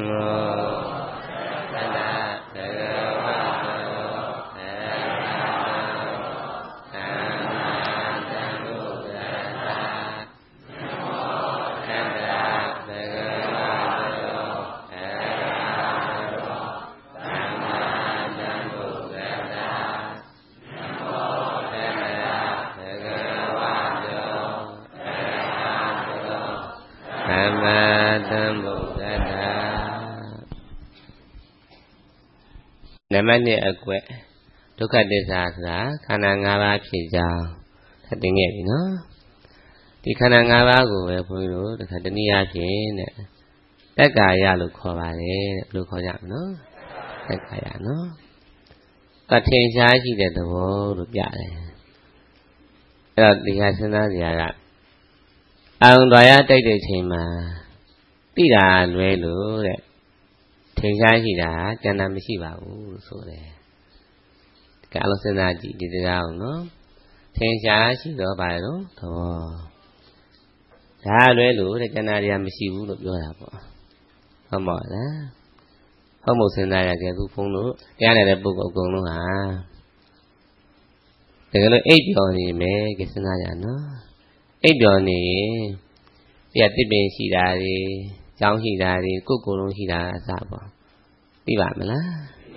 နံပါတ်1အကွက်ဒုက္ခသစ္စာဆိုတာခန္ဓာ၅ပါးဖြစ်ကြောင်းထပ်တင်ခဲ့ပြီနော်ဒီခန္ဓာ၅ပါးကိုပဲဘုန်းကြီးတို့တခါတနည်းအားဖြင့်တဲ့တက္ကာယလို့ခေါ်ပါတယ်တဲ့ဘယ်လိုခေါ်ကြမလဲနော်တက္ကာယနော်ကထင်ရှားရှိတဲ့သဘောလို့ပြတယ်အဲ့တော့ဒီဟာစဉ်းစားကြရတာအာရုံတော်ရတိုက်တဲ့ချိန်မှာသိတာလွဲလို့တဲ့ထင်ရှားရှိတာကျန်တာမရှိပါဘူးလို့ဆိုတယ်ဒီကအလုံးစဉ်းစားကြည့်ဒီတရားအောင်နော်ထင်ရှားရှိတော့ပါတော့သဘောဒါလွဲလို့တဲ့ကျန်တာတွေကမရှိဘူးလို့ပြောတာပေါ့ဟုတ်မလားဟုတ်မို့စဉ်းစားရကြခုဖုန်းလို့တရားနေတဲ့ပုဂ္ဂိုလ်အကုန်လုံးဟာတကယ်လို့အိပ်ပျော်နေမယ်ကြစဉ်းစားကြနော်အိပ်ပျော်နေရင်ဒီကတစ်ပင်ရှိတာတွေကျောင်းရှိတာတွေကိုယ်လုံးရှိတာအစပေါ့သိပါမလား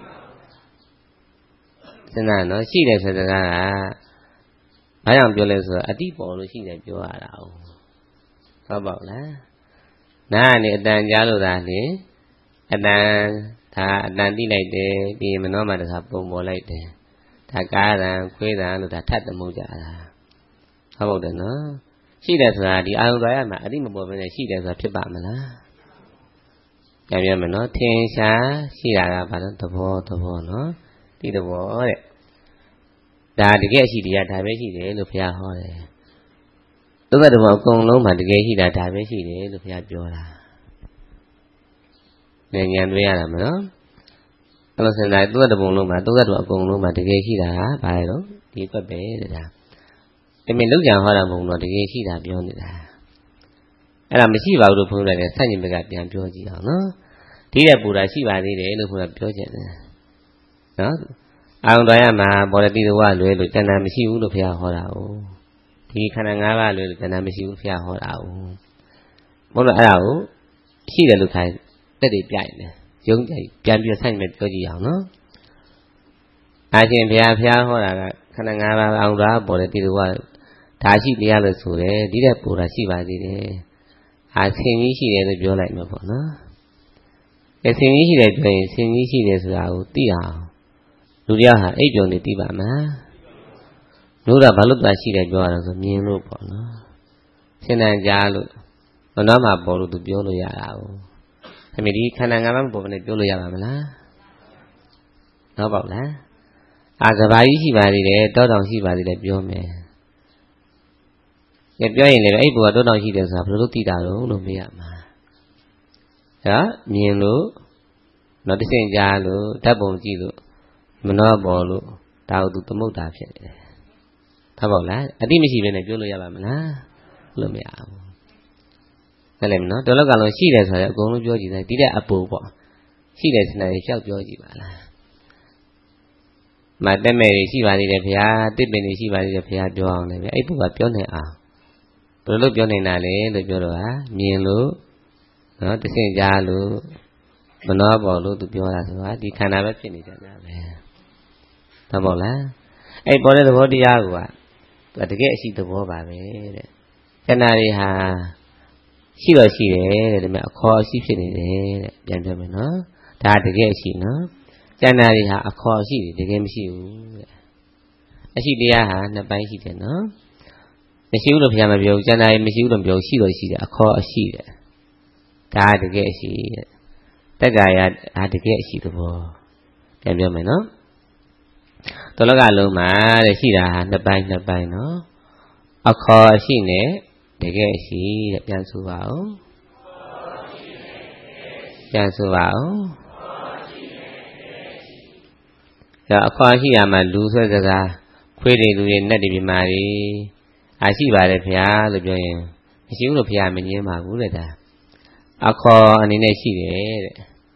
စဉ်းစားနော်ရှိတယ်ဆိုတဲ့စကားကဘာကြောင့်ပြောလဲဆိုတော့အတိပေါ်လို့ရှိတယ်ပြောရတာဟုတ်ပါ့လားနားကနေအတန်ကြားလို့သာလေအတန်ဒါအတန်တိလိုက်တယ်ပြီးမနှောမှတခါပုံပေါ်လိုက်တယ်ဒါကားတန်ခွေးတန်လို့ဒါထပ်တမှုကြတာဟုတ်တယ်နော်ရှိတယ်ဆိုတာဒီအာယုံသွားရမှာအတိမပေါ်ဘဲနဲ့ရှိတယ်ဆိုတာဖြစ်ပါမလားပြန်ပြမယ်နော်ထင်ရှားရှိတာကဘာလို့သဘောနော်ဒီသဘောတဲ့ဒါတကယ်ရှိတရားဒါပဲရှိတယ်လို့ဘုရားဟောတယ်သုဘတဘောအကုန်လုံးမှာတကယ်ရှိတာဒါပဲရှိတယ်လို့ဘုရားပြောတာဉာဏ်တွေးရတာမနော်အဲ့လိုစဉ်းစားသုဘတဘောလုံးမှာသုဘတဘောအကုန်လုံးမှာတကယ်ရှိတာဘာလဲတော့ဒီကွက်ပဲတဲ့ဒါအမေလောက်ကြံဟောတာမဟုတ်တော့တကယ်ရှိတာပြောနေတာအဲ့ဒါမရှိပါဘူးလို့ဘုန်းကြီးလည်းဆန့်ကျင်ဘက်ကပြန်ပြောကြည့်အောင်နော်ဒီတဲ့ပူတာရှိပါသေးတယ်လို့ဘုရားပြောချင်တယ်နော်အာရုံတော်ရမှာဘောရတိတဝလွဲလို့တဏှာမရှိဘူးလို့ဘုရားဟောတာ哦ဒီခန္ဓာ၅ပါးလွဲလို့တဏှာမရှိဘူးဘုရားဟောတာ哦ဘုန်းတော်အဲ့ဒါကိုရှိတယ်လို့ခိုင်းတက်တွေပြိုင်တယ်ယုံကြည်ပြန်ပြီးဆန့်ကျင်ပြောကြည့်အောင်နော်အာရှင်ဘုရားဟောတာကခန္ဓာ၅ပါးအာရုံတော်ဘောရတိတဝဒါရှိတရားလို့ဆိုတယ်ဒီတဲ့ပူတာရှိပါသေးတယ်အာဆင်ကြီးရှိတယ်လို့ပြောလိုက်မှာပေါ့နော်ဆင်ကြီးရှိတယ်ပြောရင်ဆင်ကြီးရှိတယ်ဆိုတာကိုသိအောင်လူတရားဟာအိပ်ပျော်နေသိပါမှာလို့တော့ဘာလို့သာရှိတယ်ပြောရအောင်ဆိုမြင်လို့ပေါ့နော်ရှင်းတန်ကြားလို့မနှောမှာပေါ်လို့သူပြောလို့ရတာ哦ဒါပေမဲ့ဒီခန္ဓာ၅ပါးမပေါ်ဘဲနဲ့ပြောလို့ရပါမလားဟုတ်ပါ့လားအာကဘာကြီးရှိပါသေးတယ်တောတောင်ရှိပါသေးတယ်ပြောမယ်ပြောရင်လည်းအဲ့ဘုရားတောတောင်ရှိတယ်ဆိုတာဘယ်လိုလုပ်သိတာလို့မေးရမှာမြင်လို့တော့တဆင့်ကြားလို့ဓာတ်ပုံကြည့်လို့မနှောပေါ်လို့ဒါကိုသူသမုဒ္ဒါဖြစ်နေတယ်ဟုတ်ပါ့လားအတိမရှိဘဲနဲ့ပြောလို့ရပါမလားလို့မရဘူးဟုတ်တယ်မနော်တော်လောက်ကလုံးရှိတယ်ဆိုရင်အကုန်လုံးပြောကြည့်တယ်ဒီတဲ့အပူပေါ့ရှိတယ်စနေလျှောက်ပြောကြည့်ပါလားမတက်မဲ့တွေရှိပါသေးတယ်ဘုရားတစ်ပင်တွေရှိပါသေးတယ်ဘုရားပြောအောင်လည်းအဲ့ဘုရားပြောနေအောင်ဘယ်လိုပြောနေတာလဲလို့ပြောတော့ဟာမြင်လို့နော်တဆင့်ကြားလို့မနှောပေါ်လို့သူပြောတာဆိုတာဒီခန္ဓာပဲဖြစ်နေကြတာပဲဟုတ်ပါ့လားအဲ့ပေါ်တဲ့သဘောတရားကတကယ်အရှိသဘောပါပဲတဲ့ခန္ဓာတွေဟာရှိတော့ရှိတယ်တဲ့ဒါပေမဲ့အခေါ်အရှိဖြစ်နေတယ်တဲ့ပြန်ပြောမယ်နော်ဒါတကယ်အရှိနော်ခန္ဓာတွေဟာအခေါ်အရှိတွေတကယ်မရှိဘူးတဲ့အရှိတရားဟာနှစ်ပိုင်းရှိတယ်နော်မရှိဘူးလို့ဘုရားမပြောဘူးခန္ဓာတွေမရှိဘူးလို့ပြောရှိတော့ရှိတယ်အခေါ်အရှိတဲ့ဒါတကယ်အရှိတဲ့တက္ကာယဒါတကယ်အရှိသဘောပြန်ပြောမယ်နော်တော်လောကလုံးမှာတဲ့ရှိတာဟာနှစ်ပိုင်းနော်အခေါ်အရှိနဲ့တကယ်အရှိတဲ့ပြန်ဆိုပါဦးပြန်ဆိုပါဦးအခေါ်အရှိရမှာလူဆွဲစကားခွေးတွေလူတွေနတ်တွေပြမာတွေရှိပါတယ်ဗျာလို့ပြောရင်မရှိဘူးလို့ဘုရားမငြင်းပါဘူးတဲ့ဒါအခေါ်အနေနဲ့ရှိတယ်တဲ့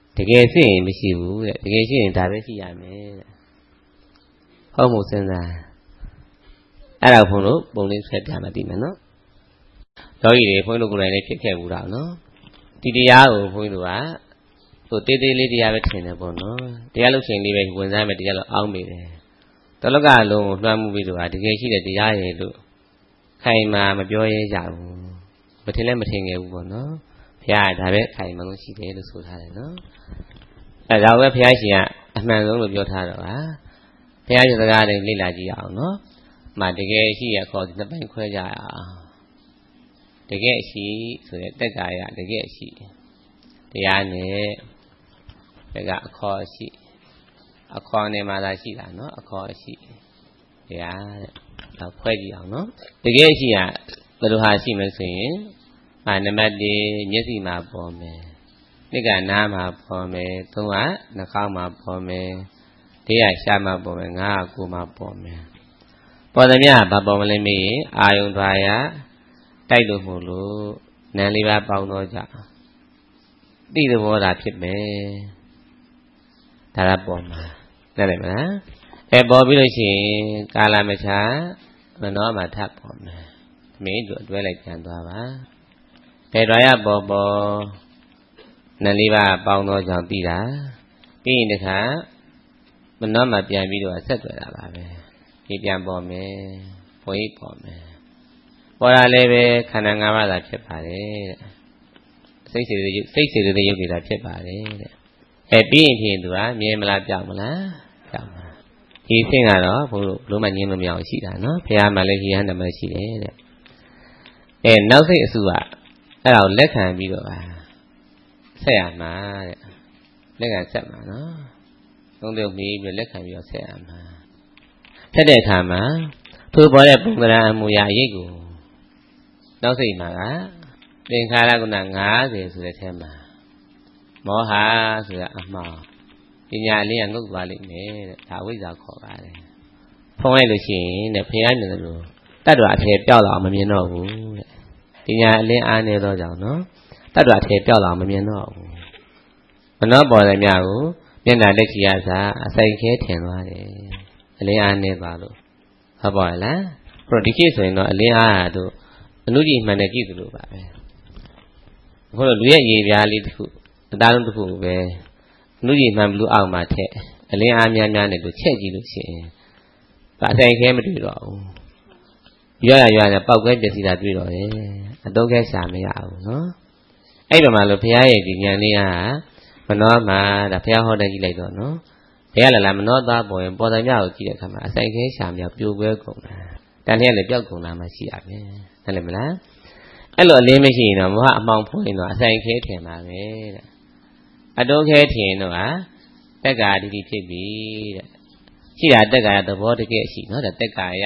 တကယ်စစ်ရင်မရှိဘူးတဲ့တကယ်ရှိရင်ဒါပဲရှိရမယ်တဲ့ဟုတ်မှုစဉ်းစားအဲ့ဒါဘုန်းတို့ပုံလေးဆွဲပြမှသိမယ်နော်ယောဂီတွေဘုန်းတို့ကိုယ်တိုင်လည်းဖြစ်ခဲ့ဘူးတော့နော်ဒီတရားကိုဘုန်းတို့ကဟိုတေးသေးလေးတရားပဲထင်တယ်ပေါ့နော်တရားလို့ချိန်လေးပဲဝင်စားမယ်တရားလို့အောင်းမိတယ်တလောကလုံးကိုလွှမ်းမှုပြီးတော့တကယ်ရှိတဲ့တရားရဲ့လို့ခိုင်မာမပြောရဲကြဘူးမထင်လည်းမထင်ခဲ့ဘူးပေါ့နော်ဘုရားကဒါပဲခိုင်မာလို့ရှိတယ်လို့ဆိုထားတယ်နော်အဲဒါပဲဘုရားရှင်ကအမှန်ဆုံးလို့ပြောထားတော့ဟာဘုရားရှင်စကားတွေလေ့လာကြည့်အောင်နော်မှတကယ်ရှိရခေါ်ဒီနှစ်ပိုင်းခွဲကြရအောင်တကယ်ရှိဆိုတဲ့တက်ကာယတကယ်ရှိတရားနဲ့ဒါကအခေါ်ရှိအခေါ်နဲ့မှသာရှိတာနော်အခေါ်ရှိတရားတဲ့ဒါခွဲကြည့်အောင်နော်တကယ်ရှိရဘယ်လိုဟာရှိမလဲဆိုရင်နံပါတ်1မျက်စိမှာပေါ်မယ်နှစ်ကနားမှာပေါ်မယ်သုံးကနှာခေါင်းမှာပေါ်မယ်လေးကရှားမှာပေါ်မယ်ငါးကကိုယ်မှာပေါ်မယ်ပေါ်သမျှဘာပေါ်မလဲမေးရင်အာယုံသွားရတိုက်လို့မို့လို့နံလေးပါပေါင်းတော့ကြတိသဘောသာဖြစ်မယ်ဒါကပေါ်မှာနားလည်မလားပေါ်ပြီးလို့ရှိရင်ကာလမချာမနောမှာထပ်ပေါ်မယ်မင်းတို့အတွဲလိုက်ပြန်သွားပါဘယ်တော်ရပေါ်နံလေးပါပေါင်းတော့ကြောင့်ပြီးတာပြီးရင်တခါမနောမှာပြန်ပြီးတော့ဆက်တွေ့တာပါပဲဒီပြန်ပေါ်မယ်ဘွေးပေါ်မယ်ပေါ်လာလည်းပဲခန္ဓာ၅ပါးသာဖြစ်ပါတယ်တဲ့စိတ်စေတသိက်ရုပ်တွေသာဖြစ်ပါတယ်တဲ့ပြီးရင်ဖြင့်သူကမြင်မလားပြောက်မလားပြောက်ပါဒီဆင့်ကတော့ဘုလို့လုံးမငင်းလို့မရအောင်ရှိတာနော်ဘုရားမှလည်းရဟန်းတမရှိတယ်တဲ့နောက်စိတ်အစုကအဲ့ဒါကိုလက်ခံပြီးတော့ဆက်ရမှာတဲ့လက်ခံဆက်မှာနော်သုံးပြုတ်ပြီးလက်ခံပြီးတော့ဆက်ရမှာဆက်တဲ့အခါမှာထိုးပေါ်တဲ့ပုံသဏ္ဍာန်အမူအရာအရေးကိုနောက်စိတ်မှာကသင်္ခါရကုဏ50ဆိုတဲ့ထဲမှာမောဟဆိုတဲ့အမှောင်ပညာလေးကငုတ်သွားလိမ့်မယ်တဲ့ဒါဝိဇ္ဇာခေါ်ပါတယ်ဖုံးလိုက်လို့ရှိရင်တဲ့ဖျားနေတယ်လို့တတ္တဝအထေပြောက်လာအောင်မမြင်တော့ဘူးတဲ့ပညာအလင်းအားနေတော့ကြောင့်နော်တတ္တဝအထေပြောက်လာအောင်မမြင်တော့ဘူးမနောပေါ်တယ်များကိုမျက်နှာလက်ချီရစာအစိုက်ခဲထင်သွားတယ်အလင်းအားနေသွားလို့ဟုတ်ပါလားအဲ့တော့ဒီခေတ်ဆိုရင်တော့အလင်းအားတို့အနုကြီးမှန်တယ်ကြည့်သလိုပါပဲဘုရားလူရဲ့ရေပြားလေးတစ်ခုအသားလုံးတစ်ခုပဲအနုကြီးမှန်ဘလူးအောင်မှာထက်အလင်းအားများများနဲ့တို့ချက်ကြည့်လို့ရှိရင်ဒါအဆိုင်ခဲမတွေ့တော့ဘူးရွရနဲ့ပောက်ကွဲပျက်စီးတာတွေ့တော့တယ်အတုံးခဲရှာမရဘူးနော်အဲ့ဒီမှာလို့ဘုရားရဲ့ဒီဉာဏ်လေးကမနောမှာဒါဘုရားဟောတဲ့ကြည့်လိုက်တော့နော်ဘုရားလာမနောသားပေါ်ရင်ပေါ်တယ်မြကိုကြည့်တဲ့အခါမှာအဆိုင်ခဲရှာမရပြိုကွဲကုန်တာတန်လျက်လည်းပျောက်ကုန်တာမှရှိရပဲဟုတ်တယ်မလားအဲ့လိုအလင်းမရှိရင်တော့မောဟအမှောင်ဖွင့်ရင်တော့အဆိုင်ခဲထင်ပါပဲတဲ့အတုံးခဲထင်တော့တက္ကာတိတိဖြစ်ပြီတဲ့ရှိတာတက္ကာရသဘောတကယ်ရှိနော်တဲ့တက္ကာရ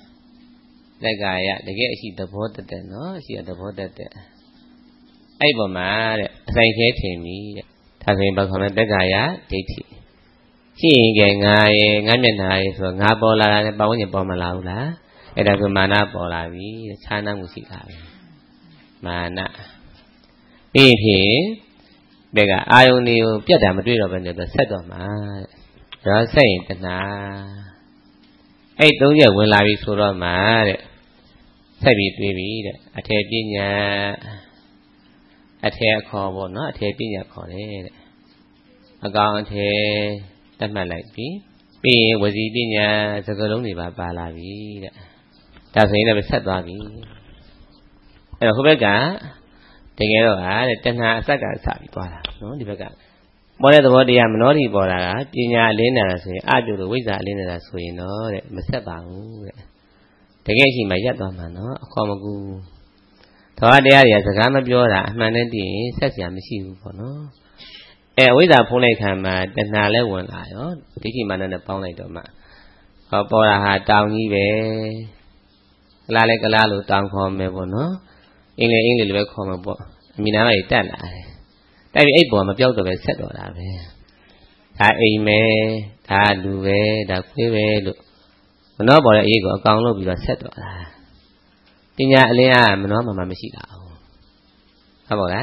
တကယ်ရှိသဘောတတ်နော်ရှိရသဘောတတ်အဲ့ပေါ်မှာတဲ့အဆိုင်ခဲထင်ပြီတဲ့ဒါဆိုရင်ဘာခေါ်လဲတက္ကာရဒိဋ္ဌိရှိရင်ကဲငါရဲ့ငါမျက်နှာရဲ့ဆိုတော့ငါပေါ်လာတာနဲ့ပတ်ဝန်းကျင်ပေါ်မလာဘူးလားအဲ့ဒါဆိုမာနပေါ်လာပြီခြားနာမှုရှိတာပဲမာနပြီးဖြင့်ဒါကအာယုန်တွေကိုပြတ်တာမတွေ့တော့ဘဲနဲ့ဆက်တော့မှာတဲ့ဒါဆက်ရင်တဏှာအဲ့သုံးချက်ဝင်လာပြီဆိုတော့မှာတဲ့ဆက်ပြီးတွေးပြီတဲ့အထေပညာအထေအခေါ်ပေါ့နော်အထေပညာခေါ်တယ်တဲ့အကောင်အထေတတ်မှတ်လိုက်ပြီပြီးရင်ဝစီပညာစကားလုံးတွေပါလာပြီတဲ့ဒါဆိုရင်လည်းဆက်သွားပြီအဲ့တော့ဟိုဘက်ကတကယ်တော့တဲ့တဏှာအစက်ကစပြီးသွားတာနော်ဒီဘက်ကပေါ်တဲ့သဘောတရားမနောတိပေါ်လာတာပညာအလင်းနေတာဆိုရင်အပြုလို့ဝိဇ္ဇာအလင်းနေတာဆိုရင်တော့တဲ့မဆက်ပါဘူးတဲ့တကယ်ရှိမှရပ်သွားမှာနော်အခေါ်မကူသောတရားတွေကစကားမပြောတာအမှန်နဲ့တည်ရင်ဆက်เสียမရှိဘူးပေါ့နော်ဝိဇ္ဇာဖုံးလိုက်ခံမှာတဏှာလည်းဝင်လာရောဒိဋ္ဌိမာနနဲ့ပေါင်းလိုက်တော့မှဟောပေါ်တာဟာတောင်ကြီးပဲကလားလဲကလားလို့တောင်ခေါ်မယ်ပေါ့နော်အင်းလေလိုပဲခေါ်မှာပေါ့အမိနာမကြီးတက်လာတယ်တက်ပြီးအဲ့ပေါ်မပြောက်တော့ပဲဆက်တော့တာပဲဒါအိမ်ပဲဒါလူပဲဒါခွေးပဲလို့မနှောပေါ်တဲ့အရေးကိုအကောင်လုပ်ပြီးတော့ဆက်တော့တာပညာအလင်းအားမနှောမှမရှိတာဟုတ်ပါလား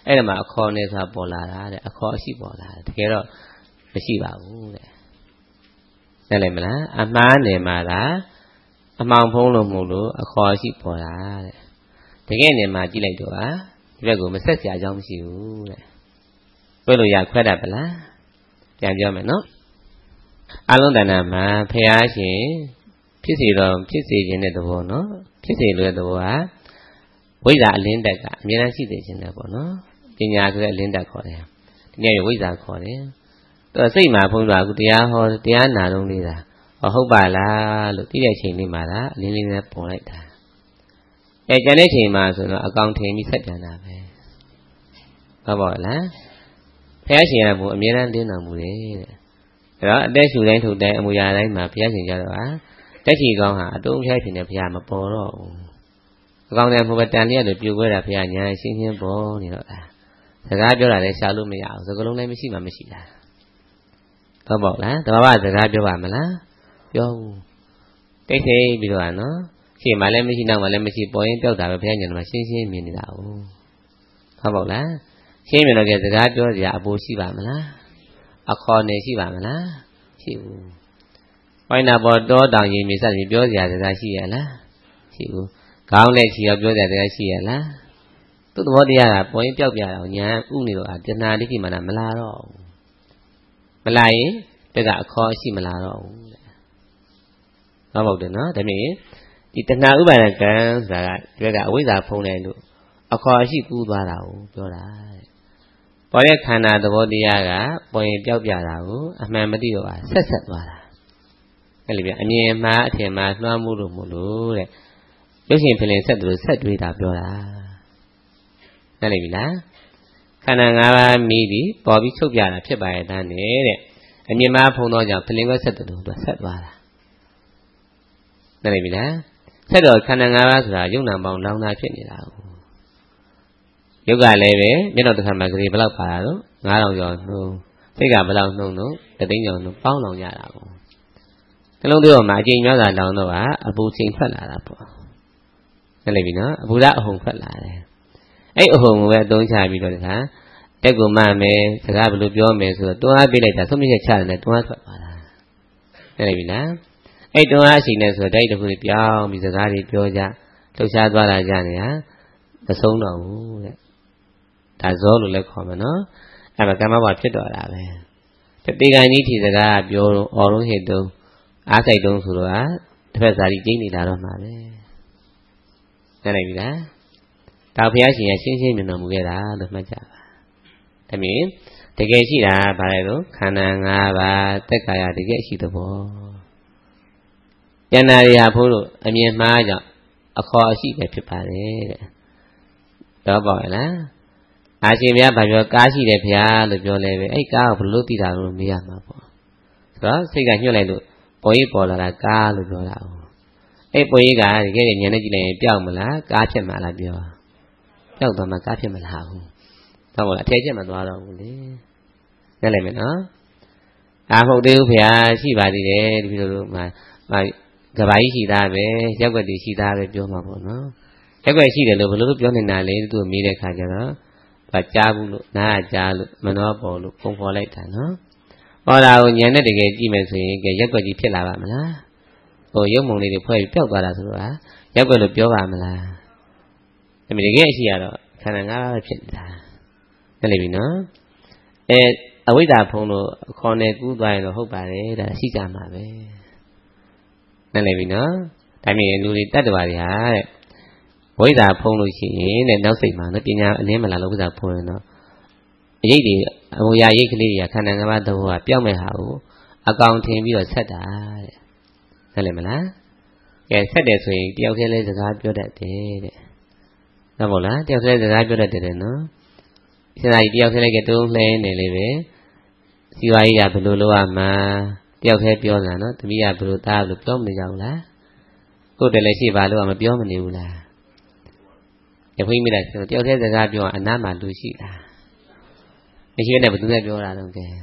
အဲ့ဒါမှအခေါ်နဲ့ဆိုတာပေါ်လာတာတဲ့အခေါ်အရှိပေါ်လာတယ်တကယ်တော့မရှိပါဘူးတဲ့နားလည်မလားအမှားနေမှာလားအမှောင်ဖုံးလို့မဟုတ်လို့အခေါ်အရှိပေါ်လာတဲ့တကယ်နေမှာကြည့်လိုက်တော့ဒီဘက်ကိုမဆက်စရာအကြောင်းမရှိဘူးတဲ့ဘယ်လိုရခွဲတတ်ပလားပြန်ပြောမယ်နော်အလုံးတဏ္ဍာမှာဖရာရှင်ဖြစ်စေတော့ဖြစ်စေခြင်းတဲ့သဘောနော်ဖြစ်စေလို့တဲ့သဘောကဝိဇ္ဇာအလင်းတက်ကအမြဲတမ်းရှိစေခြင်းတဲ့ပေါ့နော်ပညာဆိုတဲ့အလင်းတက်ခေါ်တယ်ဒီနေ့ဝိဇ္ဇာခေါ်တယ်သူစိတ်မှာဖုံးသွားအခုတရားဟောတရားနာတော့လေးတာဟုတ်ပါလားလို့သိတဲ့အချိန်လေးမှာဒါအလင်းလေးနဲ့ပေါ်လိုက်တာကျန်တဲ့ချိန်မှာဆိုတော့အကောင်ထင်ပြီးဆက်ပြန်တာပဲဟုတ်ပါလားဘုရားရှင်ကဘုအမြဲတမ်းလင်းတော်မူတယ်တဲ့ဒါတော့အသက်ရှူတိုင်းထုတ်တိုင်းအမူအရာတိုင်းမှာဘုရားရှင်ကြတော့တက်ချီကောင်းဟာအတုံးဖြိုက်ဖြစ်နေဘုရားမပေါ်တော့ဘူးအကောင်တဲ့ဘုပတန်လေးကလည်းပြိုခွဲတာဘုရားညာရှင်းရှင်းပေါ်နေတော့စကားပြောတာလည်းရှားလို့မရဘူးစကားလုံးလည်းမရှိမှမရှိတာဟုတ်ပါလားတဘာဝစကားပြောပါမလားပြောဘူးတိတ်ဆိတ်ပြီးတော့နော်ရှေ့မှာလည်းမရှိနောက်မှာလည်းမရှိပေါ်ရင်ပြောက်တာပဲဘုရားညာမှာရှင်းရှင်းမြင်နေတာဟုတ်ပါလားရှင်းမြင်တော့စကားပြောစရာအပူရှိပါမလားအခေါ်နေရှိပါမလားရှိဘူး။ပိုင်းနာပေါ်တောတောင်ရင်မြေစသည်ပြောစရာစကားရှိရလားရှိဘူး။ခေါင်းနဲ့ချီရောပြောစရာစကားရှိရလားသူ့သဘောတရားကပေါ်ရင်ပြောက်ပြတာညာဥနေတော့တဏှာတိတိမာနမလာတော့ဘူး။မလာရင်တကအခေါ်ရှိမလာတော့ဘူးတဲ့။ဟုတ်တယ်နော်ဒါပေမဲ့ဒီတဏှာဥပါဒကံဆိုတာကဒီကအဝိဇ္ဇာဖုံးတယ်လို့အခေါ်ရှိကူးသွားတာကိုပြောတာတဲ့ပေါ်တဲ့ခန္ဓာသဘောတရားကပေါ်ရင်ပြောက်ပြတာကိုအမှန်မသိတော့ဆက်ဆက်သွားတာအဲ့လိုပြအမြင်မှားအထင်မှားလွှမ်းမှုလို့မို့လို့တဲ့ရုပ်ရှင်ဖိလင်ဆက်သူဆက်တွေးတာပြောတာနားလည်ပြီလားခန္ဓာ၅ပါးမိပြီးပေါ်ပြီးချုပ်ပြတာဖြစ်ပါရဲ့တန်းနဲ့တဲ့အမြင်မှားဖုံတော့ကြောင့်ဖိလင်ကဆက်သူတို့ဆက်သွားတာနားလည်ပြီလားဆက်တော့ခန္ဓာ၅ပါးဆိုတာယုံနာပေါင်းလောင်တာဖြစ်နေတာယုတ်ကလည်းပဲမျက်တော်တစ်ခါမှကလေးဘယ်လောက်ပါတာတော့9000ကျော်နှုံးစိတ်ကဘယ်လောက်နှုံးတော့တသိန်းကျော်နှုံးပေါင်းလောင်ကြတာပေါ့နှလုံးသွေးပေါ်မှာအကျဉ်းများစွာလောင်တော့အပူချိန်ထွက်လာတာပေါ့နားလည်ပြီနော်အပူဓာတ်အဟုန်ထွက်လာတယ်အဲ့အဟုန်ကိုပဲအသုံးချပြီးတော့တခါတက်ကူမှမယ်စကားဘယ်လိုပြောမယ်ဆိုတော့တွန်းအားပေးလိုက်တာဆုံးဖြတ်ချက်ချတယ်တွန်းအားထွက်သွားတာနားလည်ပြီလားအဲ့တွန်းအားအရှိနေဆိုတော့ဓာတ်တစ်ခုပြောင်းပြီးစကားတွေပြောကြလှုပ်ရှားသွားတာကြနေတာမဆုံးတော့ဘူးတဲ့ဒါဇောလို့လည်းခေါ်မှာနော်အဲ့မှာကမ္မဘဝဖြစ်တော်တာပဲတေကန်ကြီးထီစကားပြောတော့အော်လုံးဟစ်တုံးအားဆိုင်တုံးဆိုတော့တစ်ဖက်စာကြီးကျင်းနေလာတော့မှာပဲနားလည်ပြီလားဒါဘုရားရှင်ကရှင်းရှင်းမြင်တော်မူခဲ့တာလို့မှတ်ကြပါဒါမြင်တကယ်ရှိတာဗါလဲလို့ခန္ဓာ၅ပါးသက်ကာယတကယ်ရှိတဲ့ဘောဉာဏ်ရည်ဖို့လို့အမြင်မှားကြောင့်အခေါ်အရှိပဲဖြစ်ပါတယ်တဲ့တော့ပေါ့လားအာရှင်များဘာပြောကားရှိတယ်ဗျာလို့ပြောလဲပဲအဲ့ကားကိုဘလို့သိတာလို့မေးရမှာပေါ့ဆိုတော့စိတ်ကညှို့လိုက်လို့ပေါ်ရေးပေါ်လာတာကားလို့ပြောတာအဲ့ပေါ်ရေးကတကယ်ဉာဏ်နဲ့ကြည့်လိုက်ရင်ပြောက်မလားကားဖြစ်မှာလားပြောပြောက်သွားမှကားဖြစ်မလားဘူးတော့ပေါ့လားအထည်ချက်မသွားတော့ဘူးလေနားလည်မယ်နော်မဟုတ်သေးဘူးဗျာရှိပါသေးတယ်ဒီလိုလိုမှကဘာကြီးရှိသားပဲရက်ွက်တည်ရှိသားပဲပြောမှာပေါ့နော်ရက်ွက်ရှိတယ်လို့ဘယ်လိုပြောနေတာလဲသူ့မေးတဲ့ခါကျတော့ကြားဘူးလို့နားကြားလို့မနှောပေါ်လို့ပုံဖော်လိုက်တာနော်ဟောတာကိုဉာဏ်နဲ့တကယ်ကြည့်မယ်ဆိုရင်ရက်ွက်ကြီးဖြစ်လာပါမလားရုပ်မုံလေးတွေဖွဲ့ပြီးပျောက်သွားတာဆိုတော့ရက်ွက်လို့ပြောပါမလားဒါပေမဲ့တကယ်အရှိရတော့ခန္ဓာ၅ပါးပဲဖြစ်နေတာသိလိမ့်ပြီနော်အဝိဇ္ဇာဖုံးလို့ခေါ်နေကူးသွားရင်တော့ဟုတ်ပါတယ်ဒါရှိကြမှာပဲသိလိမ့်ပြီနော်ဒါမြင်လူတွေတတ္တဝါတွေဟာတဲ့ဝိဇ္ဇာဖုံးလို့ရှိရင်တဲ့နောက်စိတ်မှာနော်ပညာအလင်းမလာလို့ဝိဇ္ဇာဖုံးရင်တော့အရေးတွေအမူအရာရိတ်ကလေးတွေကခန္ဓာ၅ပါးသဘောကပြောင်းမဲ့ဟာကိုအကောင်ထင်ပြီးတော့ဆက်တာတဲ့သိလိမ့်မလားဆက်တယ်ဆိုရင်တယောက်တည်းလေးစကားပြောတတ်တယ်တဲ့ဟုတ်မို့လားတယောက်တည်းစကားပြောတတ်တယ်နော်စဉ်းစားကြည့်တယောက်တည်းလေးကတုံးလှဲနေလေပဲစီဝါကြီးကဘယ်လိုလုပ်ရမှာတယောက်တည်းပြောတာနော်တမိကဘယ်လိုသားဘယ်လိုပြောမနေကြဘူးလားကိုယ်တည်းလည်းရှိပါလို့မပြောမနေဘူးလားတခွေးမိလိုက်ဆိုတယောက်တည်းစကားပြောအနားမှာလူရှိတာမရှိနဲ့ဘယ်သူနဲ့ပြောတာတော့ကဲ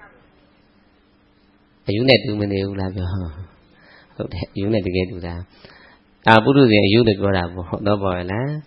အယူနဲ့တူမနေဘူးလားပြောဟုတ်တယ်အယူနဲ့တကယ်တူတာပုထုဇဉ်အယူနဲ့ပြောတာပေါ့တော့ပေါ့လား